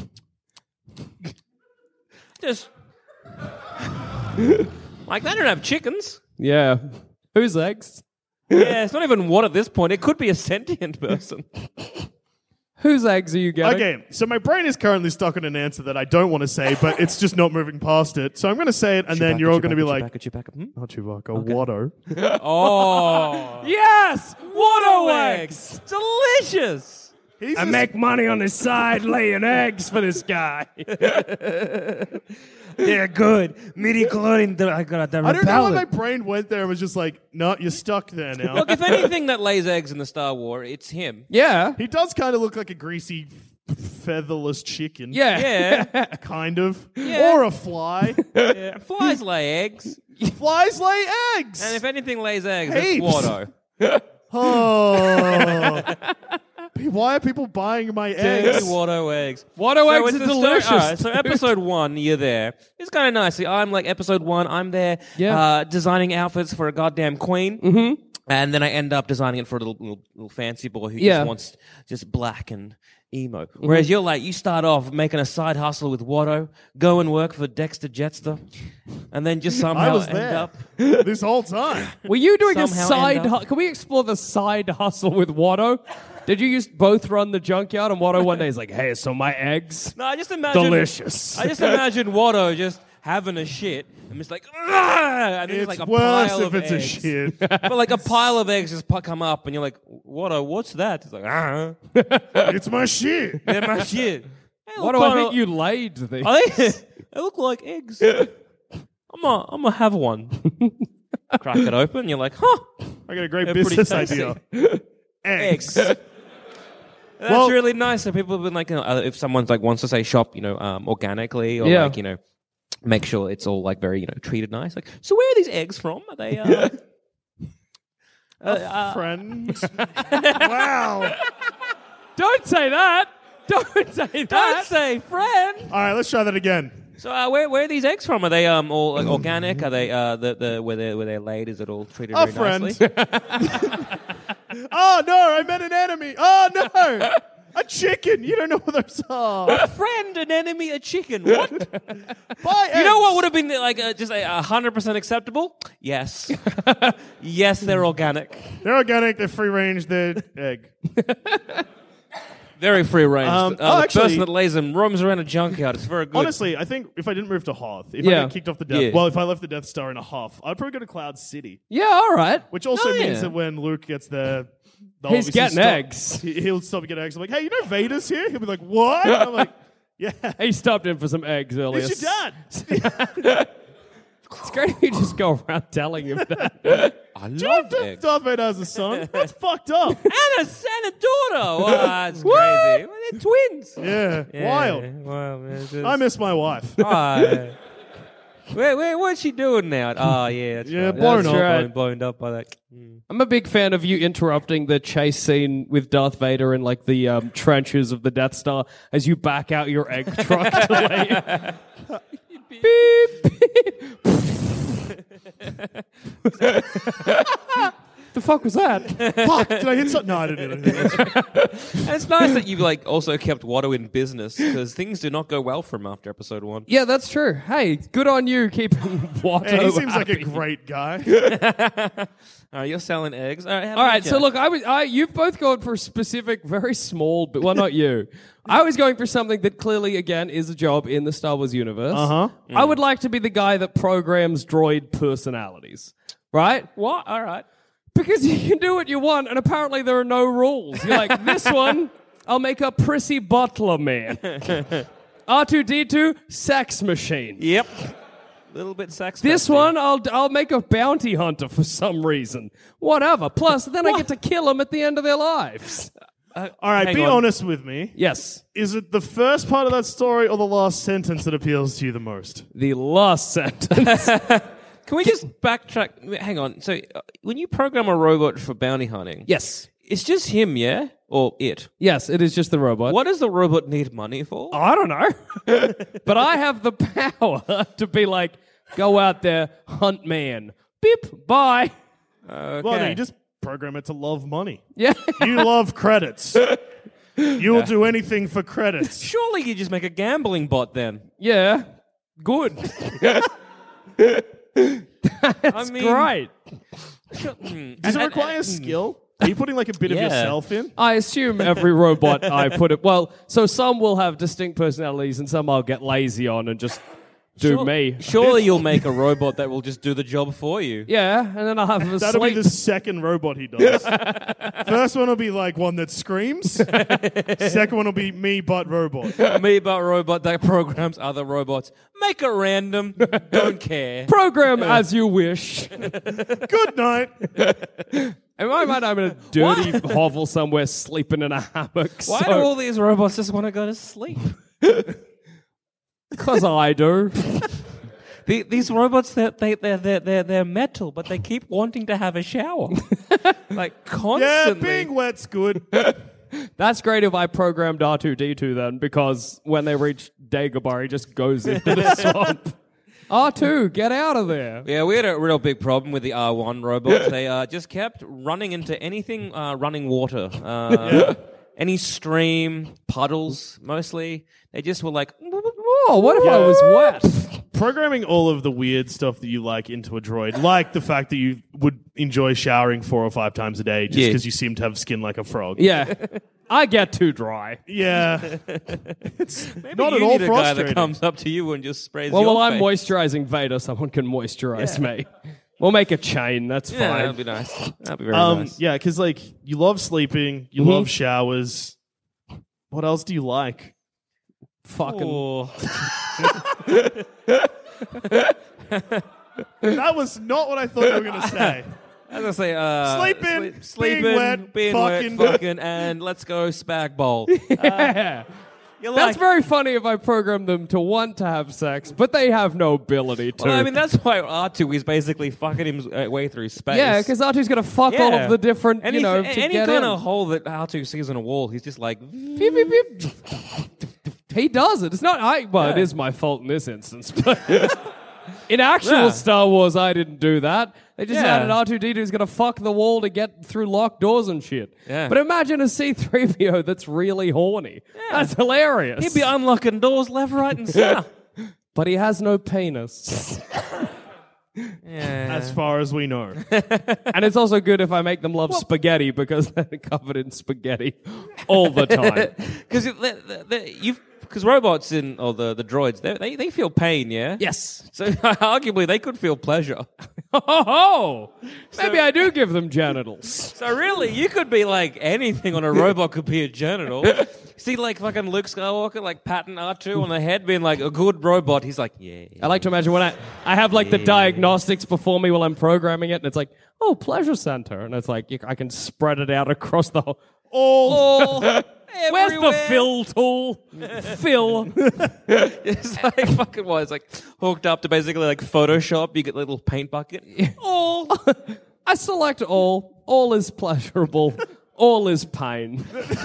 Just like they don't have chickens. Yeah. Whose eggs? Yeah, it's not even what at this point. It could be a sentient person. Whose eggs are you getting? Okay, so my brain is currently stuck on an answer that I don't want to say, but it's just not moving past it. So I'm going to say it, and then you're all going to be like, Chewbacca, Chewbacca. Hmm? not Chewbacca, Watto. Oh, Yes, Watto eggs, delicious. He's I just- make money on the side laying eggs for this guy. They're good. Midi chlorine. I got I don't know why my brain went there and was just like, no, you're stuck there now. Look, if anything that lays eggs in the Star War, it's him. Yeah. He does kind of look like a greasy, f- featherless chicken. Yeah. Yeah. Kind of. Yeah. Or a fly. yeah. Flies lay eggs, Flies lay eggs. and if anything lays eggs, Heaps. it's Watto. Oh. Why are people buying my Dirty eggs? Watto eggs. Watto So eggs it's are the story- delicious. all right, so episode one, you're there. It's kind of nice. I'm like episode one. I'm there, Yeah. uh, designing outfits for a goddamn queen. Mm-hmm. And then I end up designing it for a little, little, little fancy boy who Yeah. just wants just black and emo. Whereas you're like, you start off making a side hustle with Watto, go and work for Dexter Jetster, and then just somehow I was end there up... this whole time. Were you doing a Somehow side? end up- Hu- Can we explore the side hustle with Watto? Did you used both run the junkyard and Watto one day is like, hey, so my eggs, No, I just imagine... delicious. I just imagine Watto just having a shit and just like... "Ah!" And then It's there's like a worse pile if of it's eggs. a shit. But like a pile of eggs just pu- come up and you're like, Watto, what's that? It's like, ah, It's my shit. they're my shit. Hey, Watto, look, I Watto, think you laid these. I think they look like eggs. I'm gonna, I'm gonna have one. Crack it open. You're like, huh? I got a great They're pretty business tasty. idea. Eggs. Eggs. That's Well- really nice. So people have been like, you know, uh, if someone's like wants to say shop, you know, um, organically or Yeah. like, you know, make sure it's all like very, you know, treated nice. Like, so where are these eggs from? Are they? Uh, uh, uh, Friends. Wow. Don't say that. Don't say don't that. say friend. All right, let's try that again. So uh, where where are these eggs from? Are they um all like, organic? Are they uh the, the where they where they're laid? Is it all treated A very friend. nicely? Oh, no, I met an enemy. Oh, no. A chicken. You don't know what those are. A friend, an enemy, a chicken. What? Buy You know eggs. what would have been like uh, just a a hundred percent acceptable? Yes, yes, they're organic, They're organic. They're free range. They're egg. very free range. Um, uh, oh, the actually- person that lays them roams around a junkyard. It's very good. Honestly, I think if I didn't move to Hoth, if Yeah. I got kicked off the Death, Yeah. well, if I left the Death Star in a Hoth, I'd probably go to Cloud City, Yeah, all right. which also Oh, means yeah. that when Luke gets there, they'll He's obviously getting stop- eggs. he- He'll stop and get eggs. I'm like, hey, you know Vader's here? He'll be like, what? And I'm like, yeah. He stopped in for some eggs earlier. It's your dad. It's great if you just go around telling him that. I Do you know love Darth- eggs. Darth Vader has a son? That's fucked up. And a, and a daughter. Wow, that's crazy. Well, they're twins. Yeah, Yeah, wild. Wow, man. it's just- I miss my wife. Oh, yeah. Where, where, what's she doing now? Oh, yeah, that's Yeah, right. blown That's up. right. Blown, blown up by that. Mm. I'm a big fan of you interrupting the chase scene with Darth Vader in like the um, trenches of the Death Star as you back out your egg truck to leave. Beep, beep. The fuck was that? Fuck, did I hit something? No, I didn't hit anything. And it's nice that you've like also kept Watto in business because things do not go well for him after episode one. Yeah, that's true. Hey, good on you keeping Watto Hey, he seems like a happy. great guy. All right, you're selling eggs. All right, how All right, about so you? look, I was, I, you've both gone for specific, very small, but well, not you. I was going for something that clearly, again, is a job in the Star Wars universe. Uh-huh. I would like to be the guy that programs droid personalities, right? What? All right. Because you can do what you want, and apparently there are no rules. You're like, this one, I'll make a prissy butler man. R two D two, sex machine. Yep. Little bit sex. This festy. one, I'll I'll make a bounty hunter for some reason. Whatever. Plus, then I get to kill them at the end of their lives. All right, Hang be on. honest with me. Yes, Is it the first part of that story or the last sentence that appeals to you the most? the last sentence. Can we just backtrack? Hang on. So, uh, when you program a robot for bounty hunting, Yes. it's just him, yeah, or it. Yes, it is just the robot. What does the robot need money for? I don't know. But I have the power to be like, go out there, hunt man. Beep, bye. Okay. Well, no, you just program it to love money. Yeah. You love credits. You'll do anything for credits. Surely you just make a gambling bot then. Yeah. Good. I mean, Great. Sure, mm. Does it And- require and- skill? Are you putting like a bit of Yeah. yourself in? I assume every robot I put it. Well, so some will have distinct personalities and some I'll get lazy on and just do Sure- me. Surely you'll make a robot that will just do the job for you. Yeah, and then I'll have a That'll sleep. be the second robot he does. First one will be like one that screams. Second one will be me but robot. Me but robot that programs other robots. Make it random. Don't care. Program as you wish. Good night. In my mind, I'm in a dirty hovel somewhere sleeping in a hammock. Why do all these robots just want to go to sleep? Because I do. The, these robots, they're, they, they're, they're, they're, they're metal, but they keep wanting to have a shower. Like, Yeah, constantly. being wet's good. That's great if I programmed R two D two then, because when they reach Dagobah, he just goes into the swamp. R two, get out of there. Yeah, we had a real big problem with the R one robots. They uh, just kept running into anything uh, running water. Uh, Yeah. Any stream, puddles, mostly. They just were like... Oh, what if I was wet? Programming all of the weird stuff that you like into a droid, like the fact that you would enjoy showering four or five times a day just Yeah. because you seem to have skin like a frog. Yeah. I get too dry. Yeah. It's Maybe not you at all need a guy that frustrating. comes up to you and just sprays Well, your while I'm face. moisturizing Vader, someone can moisturize me. We'll make a chain. That's Yeah, fine. that'd be nice. That'd be very Um, nice. yeah, because like you love sleeping, you Mhm. love showers. What else do you like? Fucking. Oh. That was not what I thought you were going to say. As I say, uh, Sleeping, sleep- being sleeping, wet, being fucking. wet, fucking, and let's go spag bowl. Yeah. You That's like- very funny if I program them to want to have sex, but they have no ability to. Well, I mean, that's why R two is basically fucking his uh, way through space. yeah, because R two's going to fuck all Yeah. of the different, any, you know, any to get kind in. of hole that R two sees on a wall, he's just like, Beep, beep, beep. He does it. It's not I. Well, it Yeah. is my fault in this instance, but in actual Yeah. Star Wars, I didn't do that. They just Yeah. added R two D two is going to fuck the wall to get through locked doors and shit. Yeah. But imagine a C three P O that's really horny. That's hilarious. he'd be unlocking doors left, right, and center. but he has no penis. Yeah. As far as we know. And it's also good if I make them love spaghetti because they're covered in spaghetti all the time. Because you've because robots in or the the droids they they they feel pain, yeah. Yes. So arguably they could feel pleasure. Oh, maybe I do give them genitals. So really, you could be like anything on a robot could be a genital. See, like fucking Luke Skywalker, like patting R two on the head, being like a good robot. He's like, yeah. I like to imagine when I, I have like the Yeah. diagnostics before me while I'm programming it, and it's like, oh, pleasure center. And it's like, you, I can spread it out across the whole. Oh, Where's the fill tool? Fill. It's like fucking what? It's like hooked up to basically like Photoshop. You get a little paint bucket. All. I select all. All is pleasurable. All is pain.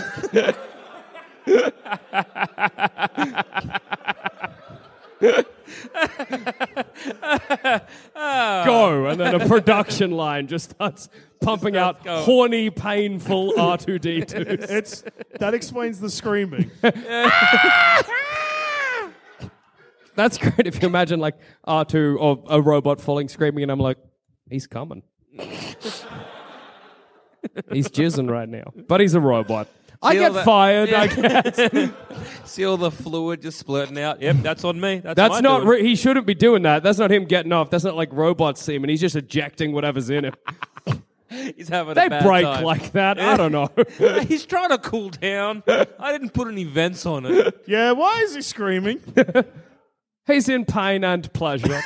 Go, and then a production line just starts pumping out go. horny, painful R two D twos. It's that explains the screaming. That's great if you imagine like R two or a robot falling screaming, and I'm like, he's coming. He's jizzing right now, but he's a robot. I Feel get that- fired. Yeah. I guess. See all the fluid just splurting out. Yep, that's on me. That's, That's my not. doing. Re- he shouldn't be doing that. That's not him getting off. That's not like robot semen. He's just ejecting whatever's in him. He's having They a bad break time. like that. I don't know. He's trying to cool down. I didn't put any vents on it. Yeah, why is he screaming? He's in pain and pleasure.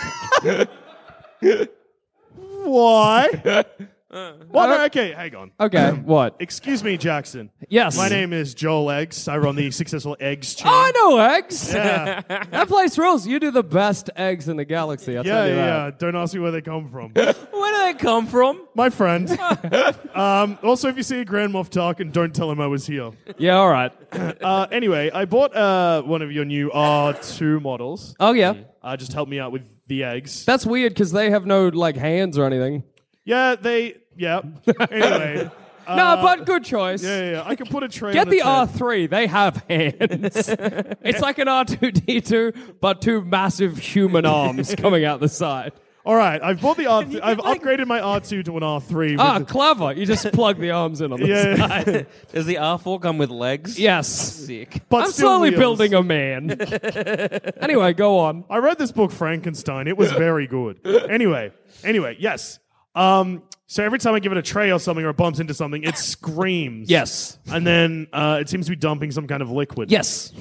Why? Well, no, okay, hang on. Okay, what? Excuse me, Jackson. Yes. My name is Joel Eggs. I run the successful Eggs chain. Oh, I know eggs. Yeah, That place rules. You do the best eggs in the galaxy. I'll yeah, tell you yeah. that. Don't ask me where they come from. Where do they come from? My friend. um, also, if you see a Grand Moff Tarkin, don't tell him I was here. Yeah, all right. Uh, anyway, I bought uh, one of your new R two models. Oh yeah, Uh, just help me out with the eggs. that's weird because they have no like hands or anything. Yeah, they. Yeah. Anyway. Uh, no, but good choice. Yeah, yeah, yeah. I can put a tray. Get on the, the table. R three. They have hands. It's like an R two D two, but two massive human arms coming out the side. All right, I've bought the R. you I've get, like- upgraded my R two to an R three. with Ah, the- clever. You just plug the arms in on the Yeah. side. Does the R four come with legs? Yes. Sick. but I'm still slowly wheels. building a man. Anyway, go on. I read this book, Frankenstein. It was very good. Anyway, anyway, yes. Um, so every time I give it a tray or something or it bumps into something, it screams. Yes. And then uh, it seems to be dumping some kind of liquid. Yes.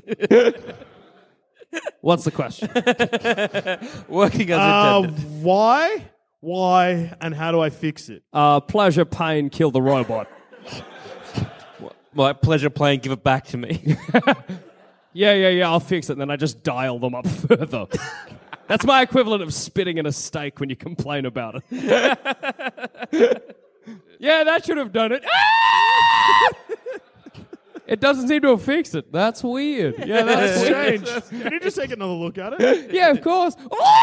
What's the question? Working as Uh, intended. why? Why? And how do I fix it? Uh, pleasure, pain, kill the robot. My pleasure playing. Give it back to me. Yeah, yeah, yeah, I'll fix it. And then I just dial them up further. That's my equivalent of spitting in a steak when you complain about it. Yeah, that should have done it. It doesn't seem to have fixed it. That's weird. Yeah, that's strange. Can you just take another look at it? Yeah, of course.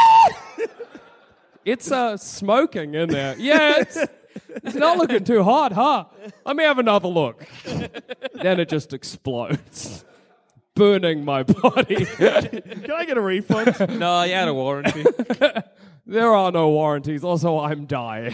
It's uh, smoking in there. Yeah, it's, it's not looking too hot, huh? Let me have another look. Then it just explodes, burning my body. Can I get a refund? No, you had a warranty. There are no warranties. Also, I'm dying.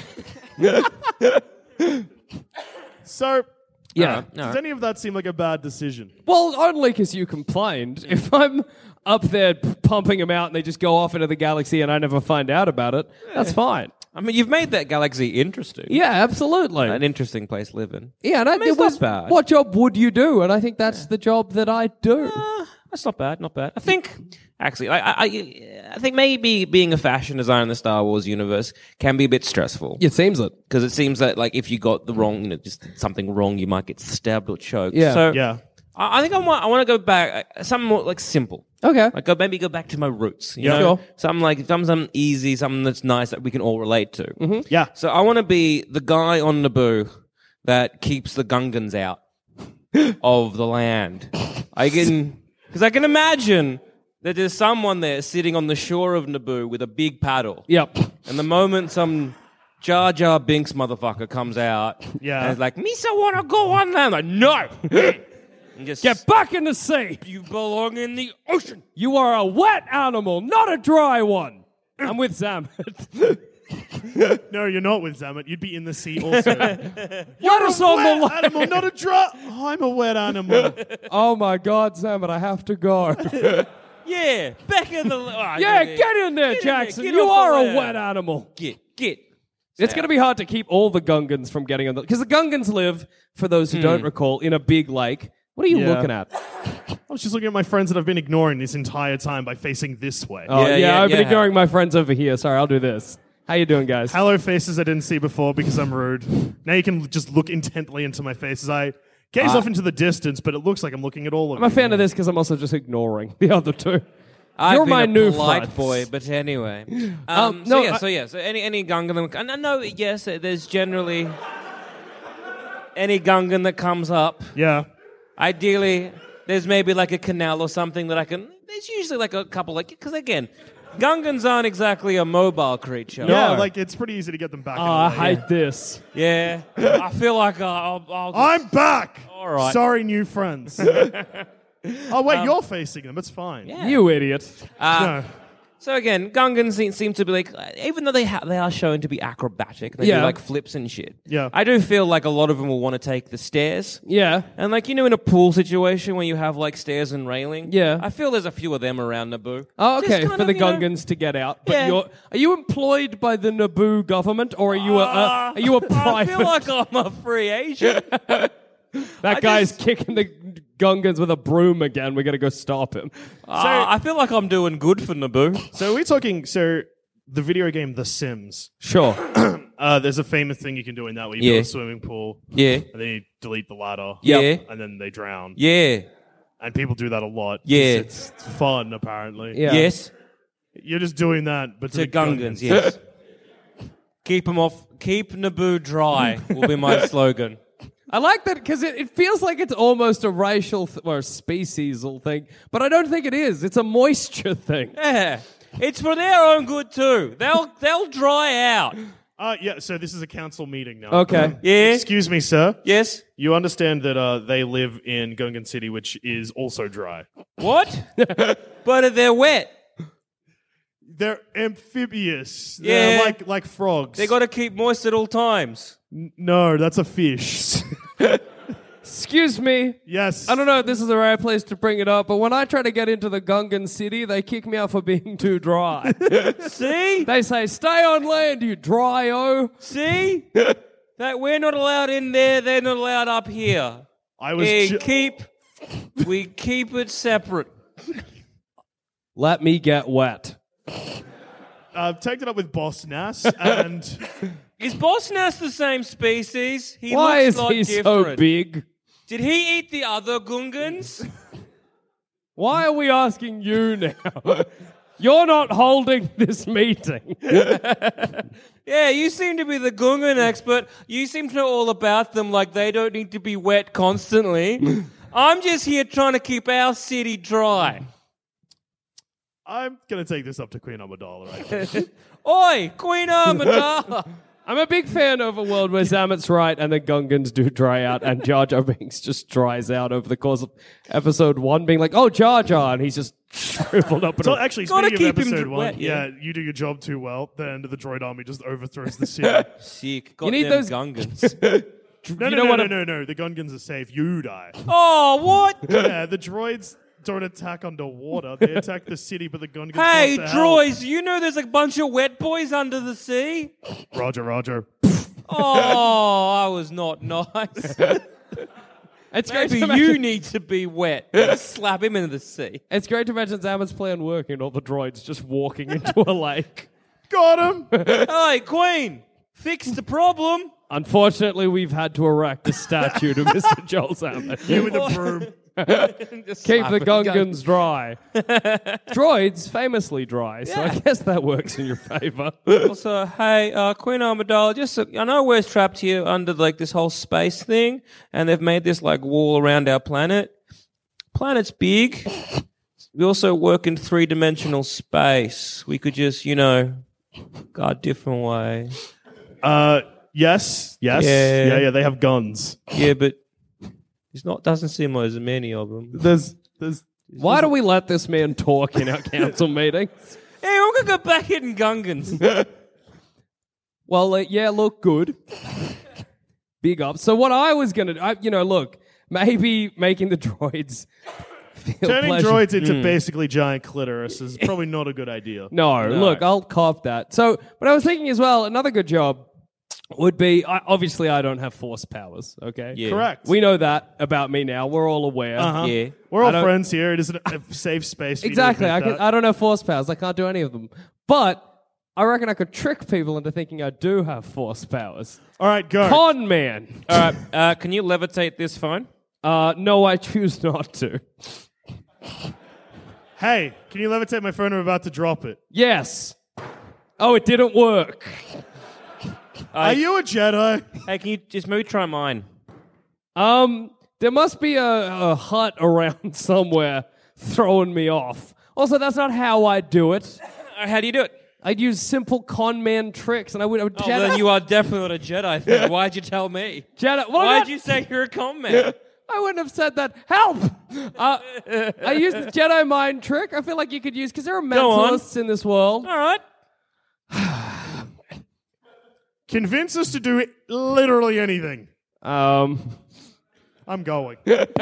So, Yeah. does any of that seem like a bad decision? Well, only because you complained. If I'm up there p- pumping them out and they just go off into the galaxy and I never find out about it, that's fine. I mean, you've made that galaxy interesting. Yeah, absolutely. An interesting place to live in. Yeah, and I, I mean, it it's not was, bad. what job would you do? And I think that's the job that I do. Uh, that's not bad, not bad. I think, actually, I, I, I think maybe being a fashion designer in the Star Wars universe can be a bit stressful. It seems it. Because it seems that, like, if you got the wrong, you know, just something wrong, you might get stabbed or choked. Yeah. So, Yeah. I, I think I want, I want to go back, uh, something more, like, simple. Okay. Like, go, maybe go back to my roots. You Yeah. know? Sure. Something like, something, something easy, something that's nice that we can all relate to. Mm-hmm. Yeah. So I want to be the guy on Naboo that keeps the Gungans out of the land. I can, because I can imagine that there's someone there sitting on the shore of Naboo with a big paddle. Yep. And the moment some Jar Jar Binks motherfucker comes out, Yeah. and is like, Misa want to go on land. I'm like, no. And just Get back in the sea. you belong in the ocean. You are a wet animal, not a dry one. I'm with Sam. No, you're not with Zamet. You'd be in the sea also. Let us on the Wet land. animal, not a dry. Oh, I'm a wet animal. Oh my God, Sam, but I have to go. Yeah, back in the... Oh, Yeah, get in there, Get in Jackson. there, get You off the are a land. wet animal. Get, get. It's going to be hard to keep all the Gungans from getting on the... Because the Gungans live, for those who don't recall, in a big lake. What are you Yeah. looking at? I was just looking at my friends that I've been ignoring this entire time by facing this way. Oh, yeah, Yeah, yeah, I've been yeah. ignoring my friends over here. Sorry, I'll do this. How you doing, guys? Hello, faces I didn't see before because I'm rude. Now you can just look intently into my faces. I gaze Uh, off into the distance, but it looks like I'm looking at all of I'm a you. fan of this because I'm also just ignoring the other two. I've You're been my a new polite friends. boy, but anyway. Um, Um, so no, yeah, I- so yeah, so any any Gungan that, and I know yes, there's generally any Gungan that comes up. Yeah. Ideally, there's maybe like a canal or something that I can. There's usually like a couple, like because again, Gungans aren't exactly a mobile creature. Yeah, No. like it's pretty easy to get them back. Oh, in the I lake. hate this. Yeah, I feel like I'll. I'll just, I'm back. All right. Sorry, new friends. Oh wait, you're facing them. It's fine. Yeah. You idiot. Uh, No. So again, Gungans seem, seem to be like, even though they ha- they are shown to be acrobatic, they Yeah. do like flips and shit. Yeah. I do feel like a lot of them will want to take the stairs. Yeah. And like, you know, in a pool situation where you have like stairs and railing. Yeah. I feel there's a few of them around Naboo. Oh, Just okay, kind for of, the you know- Gungans to get out. But Yeah. you're are you employed by the Naboo government or are you a uh, are you a I private? feel like I'm a free agent. that I guy's just- kicking the Gungans with a broom again. We got to go stop him. Uh, I feel like I'm doing good for Naboo. So are we talking? So the video game The Sims. Sure. Uh, there's a famous thing you can do in that where you Yeah. build a swimming pool Yeah. and then you delete the ladder. Yeah. And then they drown. Yeah. And people do that a lot. Yeah. It's, it's fun, apparently. Yeah. Yes. You're just doing that, but to, To the Gungans, yes. Keep them off. Keep Naboo dry will be my slogan. I like that because it, it feels like it's almost a racial th- or a speciesal thing, but I don't think it is. It's a moisture thing. Yeah. It's for their own good too. They'll they'll dry out. Uh, yeah, so this is a council meeting now. Okay. Yeah. Excuse me, sir. Yes. You understand that uh, they live in Gungan City, which is also dry. What? But they're wet. They're amphibious. Yeah. They're like like frogs. They got to keep moist at all times. N- no, that's a fish. Excuse me. Yes. I don't know if this is the right place to bring it up, but when I try to get into the Gungan city, they kick me out for being too dry. See? They say, stay on land, you dry-o. See? That we're not allowed in there, they're not allowed up here. I was. We ju- keep we keep it separate. Let me get wet. I've taken it up with Boss Nass, and Is Boss Nass the same species? He Why looks is a lot he different. so big? Did he eat the other Gungans? Why are we asking you now? You're not holding this meeting. Yeah, you seem to be the Gungan expert. You seem to know all about them like they don't need to be wet constantly. I'm just here trying to keep our city dry. I'm gonna take this up to Queen Amidala. I think. Oi, Queen Amidala. I'm a big fan of a world where Zamet's right and the Gungans do dry out and Jar Jar Binks just dries out over the course of episode one, being like, oh, Jar Jar, and he's just shriveled up. So actually, Gotta speaking of keep him episode dr- one, wet, yeah. yeah, you do your job too well, then the droid army just overthrows the city. Sick. You need Goddamn those- Gungans. no, You no, know no, what no, a- no, no. The Gungans are safe. You die. Oh, what? Yeah, the droids don't attack underwater. They attack the city, but the Gungans. Hey, want to help. droids, you know there's a bunch of wet boys under the sea? Roger, Roger. Oh, I was not nice. It's great Maybe to imagine, you need to be wet. Slap him into the sea. It's great to imagine Zamet's plan working and all the droids just walking into a lake. Got him. Hey, Queen, fix the problem. Unfortunately, we've had to erect a statue to Mister Joel Zamet. You with the broom. Just Keep slap the him. Gungans dry. Droids famously dry, so I Yeah. guess that works in your favor. Also, hey, uh, Queen Amidala, just uh, I know we're trapped here under like this whole space thing, and they've made this like wall around our planet. Planet's big. We also work in three-dimensional space. We could just, you know, go a different way. Uh, yes, yes, Yeah. yeah, yeah. They have guns. Yeah, but it's not. Doesn't seem like there's many of them. There's, there's. Why do we let this man talk in our council meetings? Hey, I'm gonna go back hitting Gungans. Well, uh, yeah, look good. Big up. So what I was going to, you know, look, maybe making the droids feel Turning pleasure. droids into basically giant clitoris is probably not a good idea. No, No. look, I'll cop that. So, but I was thinking as well, another good job would be, I, obviously I don't have force powers, okay? Yeah. Correct. We know that about me now. We're all aware. Uh-huh. Yeah. We're I all don't- friends here. It isn't a safe space. For Exactly. You to I, admit can, that. I don't have force powers. I can't do any of them. But I reckon I could trick people into thinking I do have force powers. All right, go. Con man. All right. Uh, can you levitate this phone? Uh, no, I choose not to. Hey, can you levitate my phone? I'm about to drop it. Yes. Oh, it didn't work. Are you a Jedi? Hey, can you just maybe try mine? Um, there must be a, a hut around somewhere throwing me off. Also, that's not how I do it. Uh, How do you do it? I'd use simple con man tricks, and I would. I would Oh, Jedi, then you are definitely not a Jedi. Then. Why'd you tell me? Jedi. Well, Why'd not- you say you're a con man? I wouldn't have said that. Help! Uh, I used the Jedi mind trick. I feel like you could use because there are Go on. mentalists in this world. All right. Convince us to do literally anything. Um. I'm going.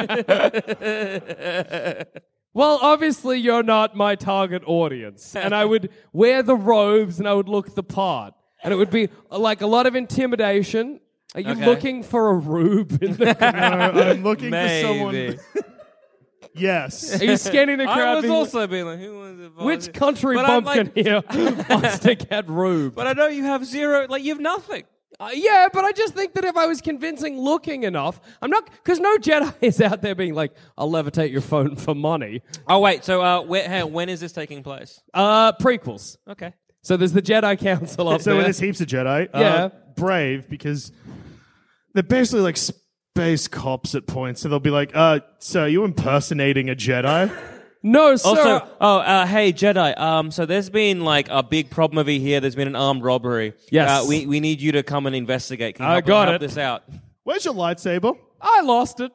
Well, obviously you're not my target audience, and I would wear the robes and I would look the part, and it would be uh, like a lot of intimidation. Are you Okay. looking for a rube in the? No, I'm looking Maybe. for someone. Yes. Are you scanning the crowd? I was being also being like, who wants to like, which volunteer? country But I'm bumpkin like- here wants to get rube? But I know you have zero. Like you have nothing. Uh, yeah, but I just think that if I was convincing looking enough, I'm not, because no Jedi is out there being like, I'll levitate your phone for money. Oh wait. So uh, where, hey, when is this taking place? Uh, prequels. Okay. So there's the Jedi Council up So there. there's heaps of Jedi. Yeah. Uh, brave, because they're basically like space cops at points. So they'll be like, uh, so are you impersonating a Jedi? No, sir. Also, oh, uh, hey Jedi. Um, so there's been like a big problem over here. There's been an armed robbery. Yes. Uh, we we need you to come and investigate. Can you I help, got help it. this out? Where's your lightsaber? I lost it.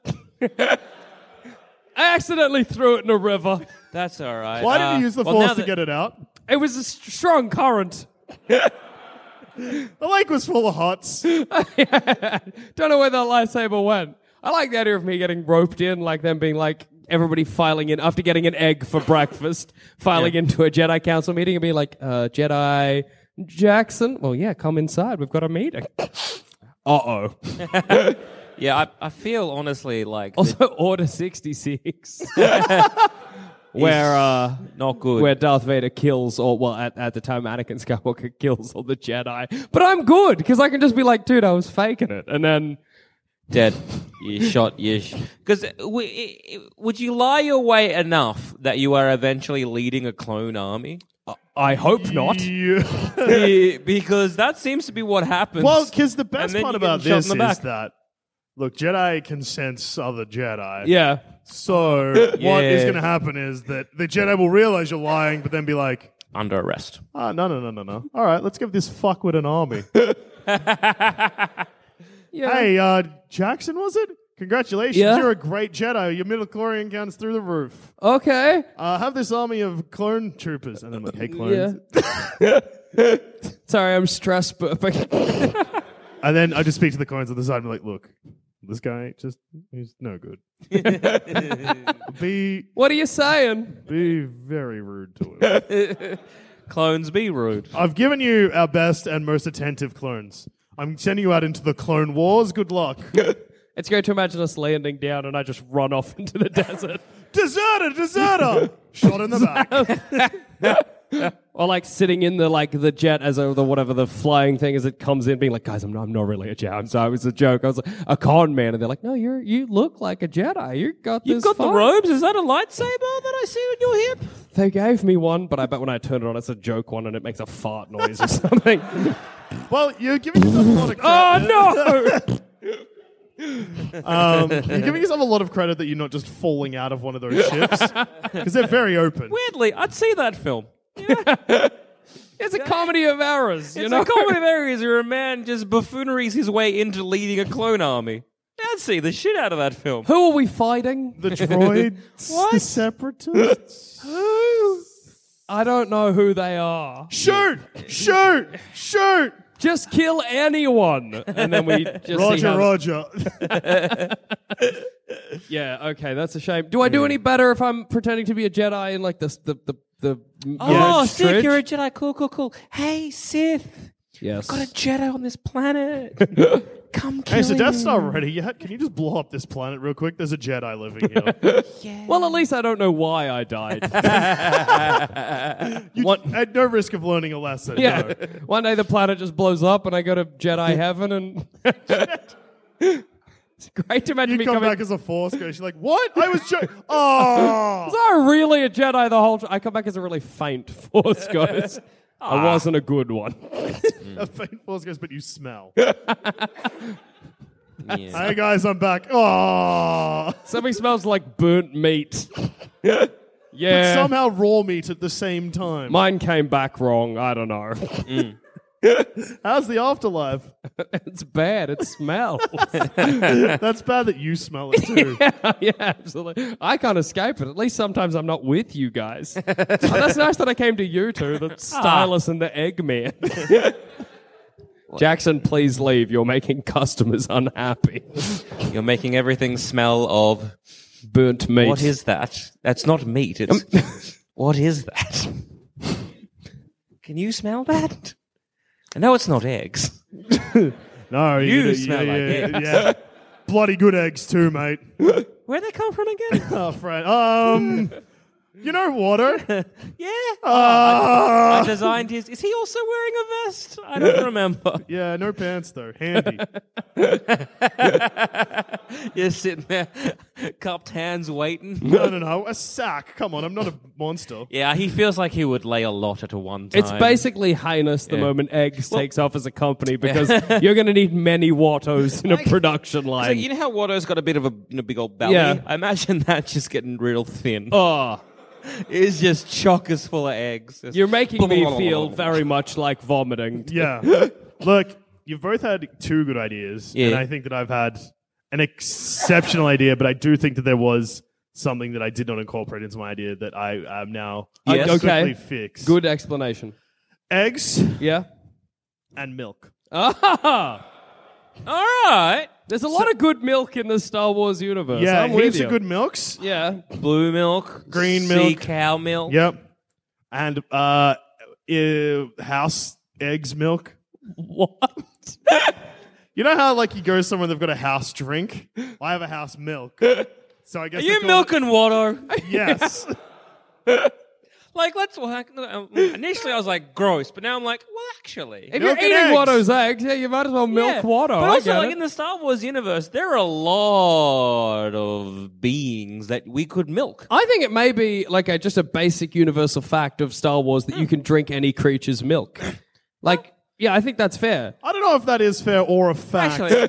I accidentally threw it in a river. That's all right. Why Uh, did you use the well, force now to that- get it out? It was a st- strong current. The lake was full of hots. Don't know where that lightsaber went. I like the idea of me getting roped in, like them being like, everybody filing in after getting an egg for breakfast, filing Yeah. into a Jedi Council meeting and being like, uh, Jedi Jackson? Well, yeah, come inside. We've got a meeting. Uh-oh. Yeah, I, I feel honestly like Also, Order sixty-six. where, uh, not good. where Darth Vader kills, or, well, at, at the time, Anakin Skywalker kills all the Jedi. But I'm good, because I can just be like, dude, I was faking it. And then... Dead. You shot. You. Because w- would you lie your way enough that you are eventually leading a clone army? I hope not. Yeah. Yeah, because that seems to be what happens. Well, because the best then part you get about shot in this the is back. that Look, Jedi can sense other Jedi. Yeah. So what Yeah. is going to happen is that the Jedi will realize you're lying, but then be like, Under arrest. ah, no, no, no, no, no. All right, let's give this fuckwit an army. Yeah. Hey, uh, Jackson, was it? Congratulations, Yeah? you're a great Jedi. Your midichlorian counts through the roof. Okay. Uh, have this army of clone troopers. And I'm like, hey, clones. Yeah. Sorry, I'm stressed, but And then I just speak to the clones on the side and be like, look, this guy just, he's no good. be, what are you saying? be very rude to him. Clones be rude. I've given you our best and most attentive clones. I'm sending you out into the Clone Wars. Good luck. It's great to imagine us landing down and I just run off into the desert. Deserter, deserter! Shot in the back. Or like sitting in the like the jet as a, the whatever the flying thing as it comes in, being like, guys, I'm not, I'm not really a Jedi. I'm sorry, it was a joke. I was like a con man, and they're like, no, you're you look like a Jedi. You got this. You've got fine." the robes? Is that a lightsaber that I see on your hip? They gave me one, but I bet when I turn it on, it's a joke one, and it makes a fart noise or something. Well, you're giving yourself a lot of credit. Oh no! Um, you're giving yourself a lot of credit that you're not just falling out of one of those ships. Because they're very open. Weirdly, I'd see that film. It's a comedy of errors. You It's know, a comedy of areas where a man just buffooneries his way into leading a clone army. I'd see the shit out of that film. Who are we fighting? The droids, What? the separatists. Who? I don't know who they are. Shoot! Shoot! Shoot! Just kill anyone, and then we just see Roger, how Roger. Yeah, okay, that's a shame. Do I do any better if I'm pretending to be a Jedi in like this, the the the? Oh, merge Sith, tridge? you're a Jedi. Cool, cool, cool. Hey, Sith. Yes. Got a Jedi on this planet. Come kill Hey, is the Death him. Star ready yet? Can you just blow up this planet real quick? There's a Jedi living here. Well, at least I don't know why I died. You, What- At no risk of learning a lesson. Yeah. No. One day the planet just blows up and I go to Jedi heaven and it's great to imagine You me come coming back as a Force ghost. You're like, what? I was joking. Oh. Was I really a Jedi the whole time? I come back as a really faint Force ghost. I wasn't a good one. A faint Force ghost, but you smell. Yeah. Hey, guys, I'm back. Oh. Something smells like burnt meat. Yeah. Somehow raw meat at the same time. Mine came back wrong. I don't know. How's the afterlife? It's bad. It smells. That's bad that you smell it too. yeah, yeah, absolutely. I can't escape it. At least sometimes I'm not with you guys. Oh, that's nice that I came to you two, the stylus and the Eggman. Jackson, please leave. You're making customers unhappy. You're making everything smell of... Burnt meat. What is that? That's not meat. It's... What is that? Can you smell that? I know it's not eggs. No, You you, smell yeah, like yeah, eggs. yeah. Bloody good eggs too, mate. Where'd they come from again? Oh, Fred. Um, you know water? Yeah. Uh, I designed his... Is he also wearing a vest? I don't remember. yeah, no pants though. Handy. You're sitting there, cupped hands, waiting. No, no, no. A sack. Come on, I'm not a monster. Yeah, he feels like he would lay a lot at a one time. It's basically heinous the Yeah. moment Eggs takes off as a company because you're going to need many Wattos in a production So line. you know how Watto's got a bit of a you know, big old belly? Yeah. I imagine that just getting real thin. Oh, It's just chockers full of eggs. Just you're making me feel very much like vomiting. Yeah. Look, you've both had two good ideas, Yeah. and I think that I've had an exceptional idea, but I do think that there was something that I did not incorporate into my idea that I am now Yes. quickly Okay. fix. Good explanation. Eggs Yeah. and milk. Ah, All right. there's a lot of good milk in the Star Wars universe. Yeah, I'm with heaps you. of good milks. Yeah. Blue milk, Green sea milk. cow milk. Yep. And uh, ew, house eggs milk. What? You know how like you go somewhere they've got a house drink? I have a house milk. So I guess Are they you call milking Watto? it- Yes. Like, let's. Well, initially, I was like, gross, but now I'm like, well, actually. If Milk you're and eating eggs. Watto's eggs, yeah, you might as well milk Yeah. Watto. But I also, get like it. in the Star Wars universe, there are a lot of beings that we could milk. I think it may be like a, just a basic universal fact of Star Wars that you can drink any creature's milk. Like, yeah, I think that's fair. I don't know if that is fair or a fact. Actually,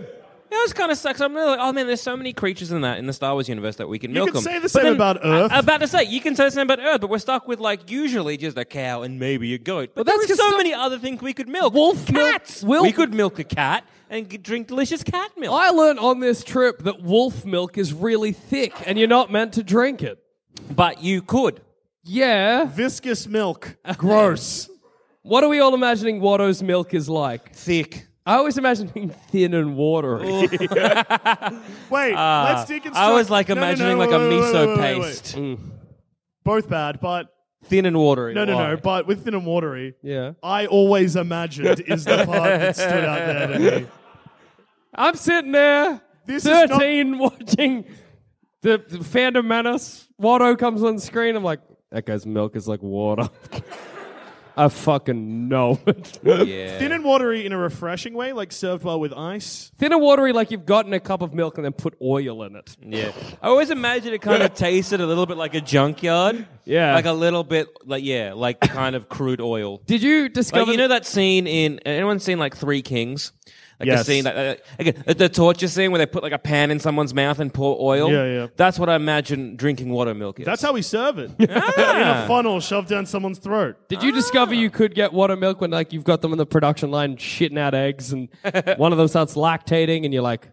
It was kind of sucks. I'm really like, oh man, there's so many creatures in that in the Star Wars universe that we can You milk can them. say the But same then- about Earth. I, I'm about to say you can say the same about Earth, but we're stuck with like usually just a cow and maybe a goat. But Well, there's that's so just many other things we could milk. Wolf milk- Cats. Wil- we could milk a cat and g- drink delicious cat milk. I learned on this trip that wolf milk is really thick and you're not meant to drink it. But you could. Yeah. Viscous milk. Gross. What are we all imagining Watto's milk is like? Thick. I always imagine him thin and watery. Wait, let's deconstruct. I was like No, no, no, imagining wait, like a wait, wait, miso wait, wait, wait. paste. Both bad, but Thin and watery. no, no, Why? no. But with thin and watery, Yeah. I always imagined is the part that stood out there to me. I'm sitting there, This is not- thirteen, watching the, the Phantom Menace. Watto comes on screen. I'm like, that guy's milk is like water. I fucking know it. Yeah. Thin and watery in a refreshing way, like served well with ice. Thin and watery like you've gotten a cup of milk and then put oil in it. Yeah. I always imagine it kind of tasted a little bit like a junkyard. Yeah. Like a little bit, like, yeah, like kind of crude oil. Did you discover... Like, you know that scene in, anyone seen like Three Kings? Like Yes. the scene, that, uh, again, the torture scene where they put like a pan in someone's mouth and pour oil. Yeah, yeah. That's what I imagine drinking water milk is. That's how we serve it. In a funnel shoved down someone's throat. Did you discover you could get water milk when like you've got them in the production line shitting out eggs and one of them starts lactating and you're like,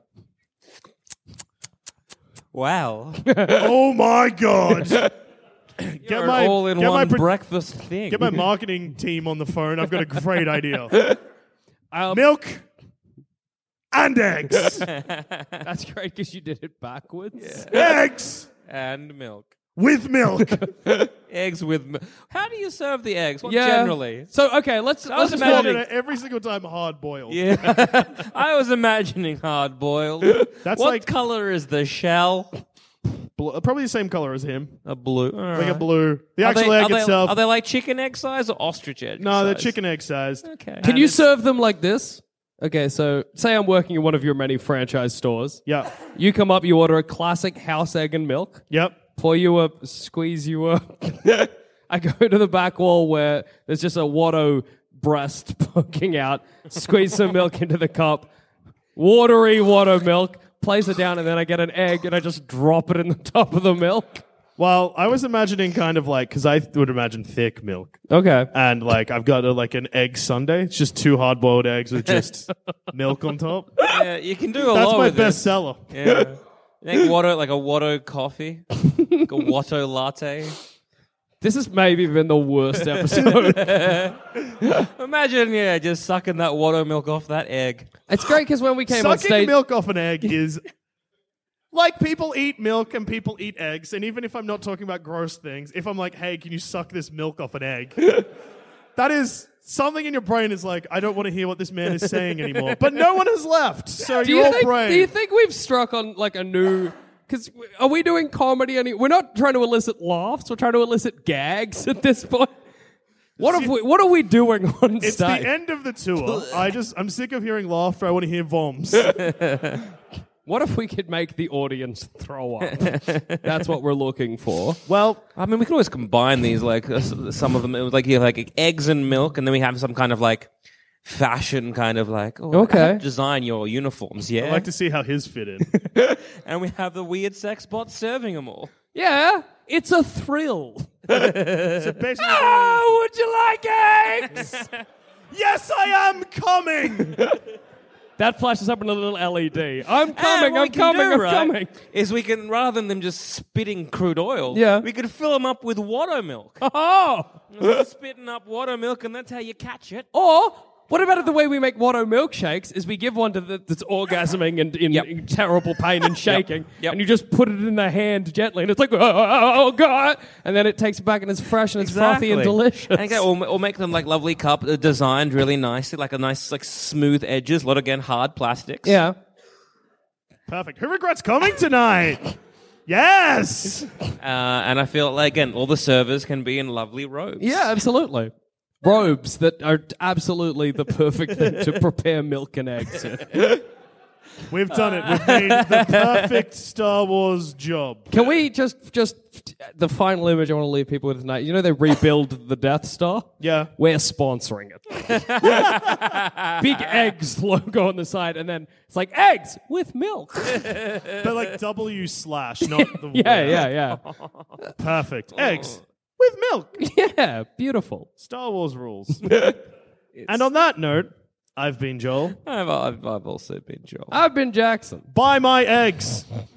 wow. Oh my god! Get You're my an all-in-one get my pro- breakfast thing. get my marketing team on the phone. I've got a great idea. um, Milk and eggs. that's great because you did it backwards. Eggs and milk. with milk. Eggs with milk. How do you serve the eggs? Well, Yeah. generally. So okay, let's I let's was just imagining- walk- Every single time hard boiled. Yeah. I was imagining hard boiled. That's what like- color is the shell? Bl- probably the same color as him. A blue. All Like a right. blue. The Are actual they, egg are they- itself. Are they like chicken egg size or ostrich egg no, they're size? chicken egg sized. Okay. Can And you it's- serve them like this? Okay, so say I'm working in one of your many franchise stores. Yeah. You come up, you order a classic house egg and milk. Yep. Pour you a, squeeze you a. I go to the back wall where there's just a Watto breast poking out, squeeze some milk into the cup, watery Watto milk, place it down, and then I get an egg and I just drop it in the top of the milk. Well, I was imagining kind of like, because I would imagine thick milk. Okay. And like, I've got a, like an egg sundae. It's just two hard boiled eggs with just milk on top. Yeah, you can do a That's lot my with best this. seller. Yeah. You think Watto, like a Watto coffee? Like a Watto latte? This has maybe been the worst episode. Imagine, yeah, just sucking that Watto milk off that egg. It's great because when we came on Sucking stage. milk off an egg is like people eat milk and people eat eggs. And even if I'm not talking about gross things, if I'm like, hey, can you suck this milk off an egg? That is something in your brain is like, I don't want to hear what this man is saying anymore. But no one has left. So Do you're you, think, brave. do you think we've struck on like a new? Because are we doing comedy? Any? We're not trying to elicit laughs. We're trying to elicit gags at this point. What have we? What are we doing on It's stage? the end of the tour. I just, I'm sick of hearing laughter. I want to hear voms. What if we could make the audience throw up? That's what we're looking for. Well, I mean, we can always combine these, like uh, s- some of them, it was like you have like eggs and milk, and then we have some kind of like fashion kind of like, oh, Okay. help design your uniforms, yeah. I'd like to see how his fit in. And we have the weird sex bot serving them all. Yeah, it's a thrill. So basically, Oh, would you like eggs? yes, I am coming. That flashes up in a little L E D. I'm And coming. what I'm we can coming. do, I'm right, coming. Is we can, rather than them just spitting crude oil, Yeah. we could fill them up with water milk. Oh. Spitting up water milk, and that's how you catch it. Or what about the way we make Watto milkshakes? Is we give one to the, that's orgasming and in, Yep. in terrible pain and shaking, Yep. and you just put it in the hand gently, and it's like, oh, oh, god, and then it takes it back and it's fresh and it's frothy and delicious. And again, or, or make them like lovely cup, uh, designed really nicely, like a nice like smooth edges, a lot again hard plastics. Yeah. Perfect. Who regrets coming tonight? Yes. Uh, and I feel like again, all the servers can be in lovely robes. Yeah, absolutely. Robes that are absolutely the perfect thing to prepare milk and eggs in. We've done it. We've made the perfect Star Wars job. Can we just, just the final image I want to leave people with tonight? You know they rebuild the Death Star? Yeah. We're sponsoring it. Big eggs logo on the side, and then it's like eggs with milk. But like W slash, not the Yeah, word. yeah, yeah. Perfect. Eggs with milk. Yeah, beautiful. Star Wars rules. And on that note, I've been Joel. I've, I've, I've also been Joel. I've been Jackson. Buy my eggs.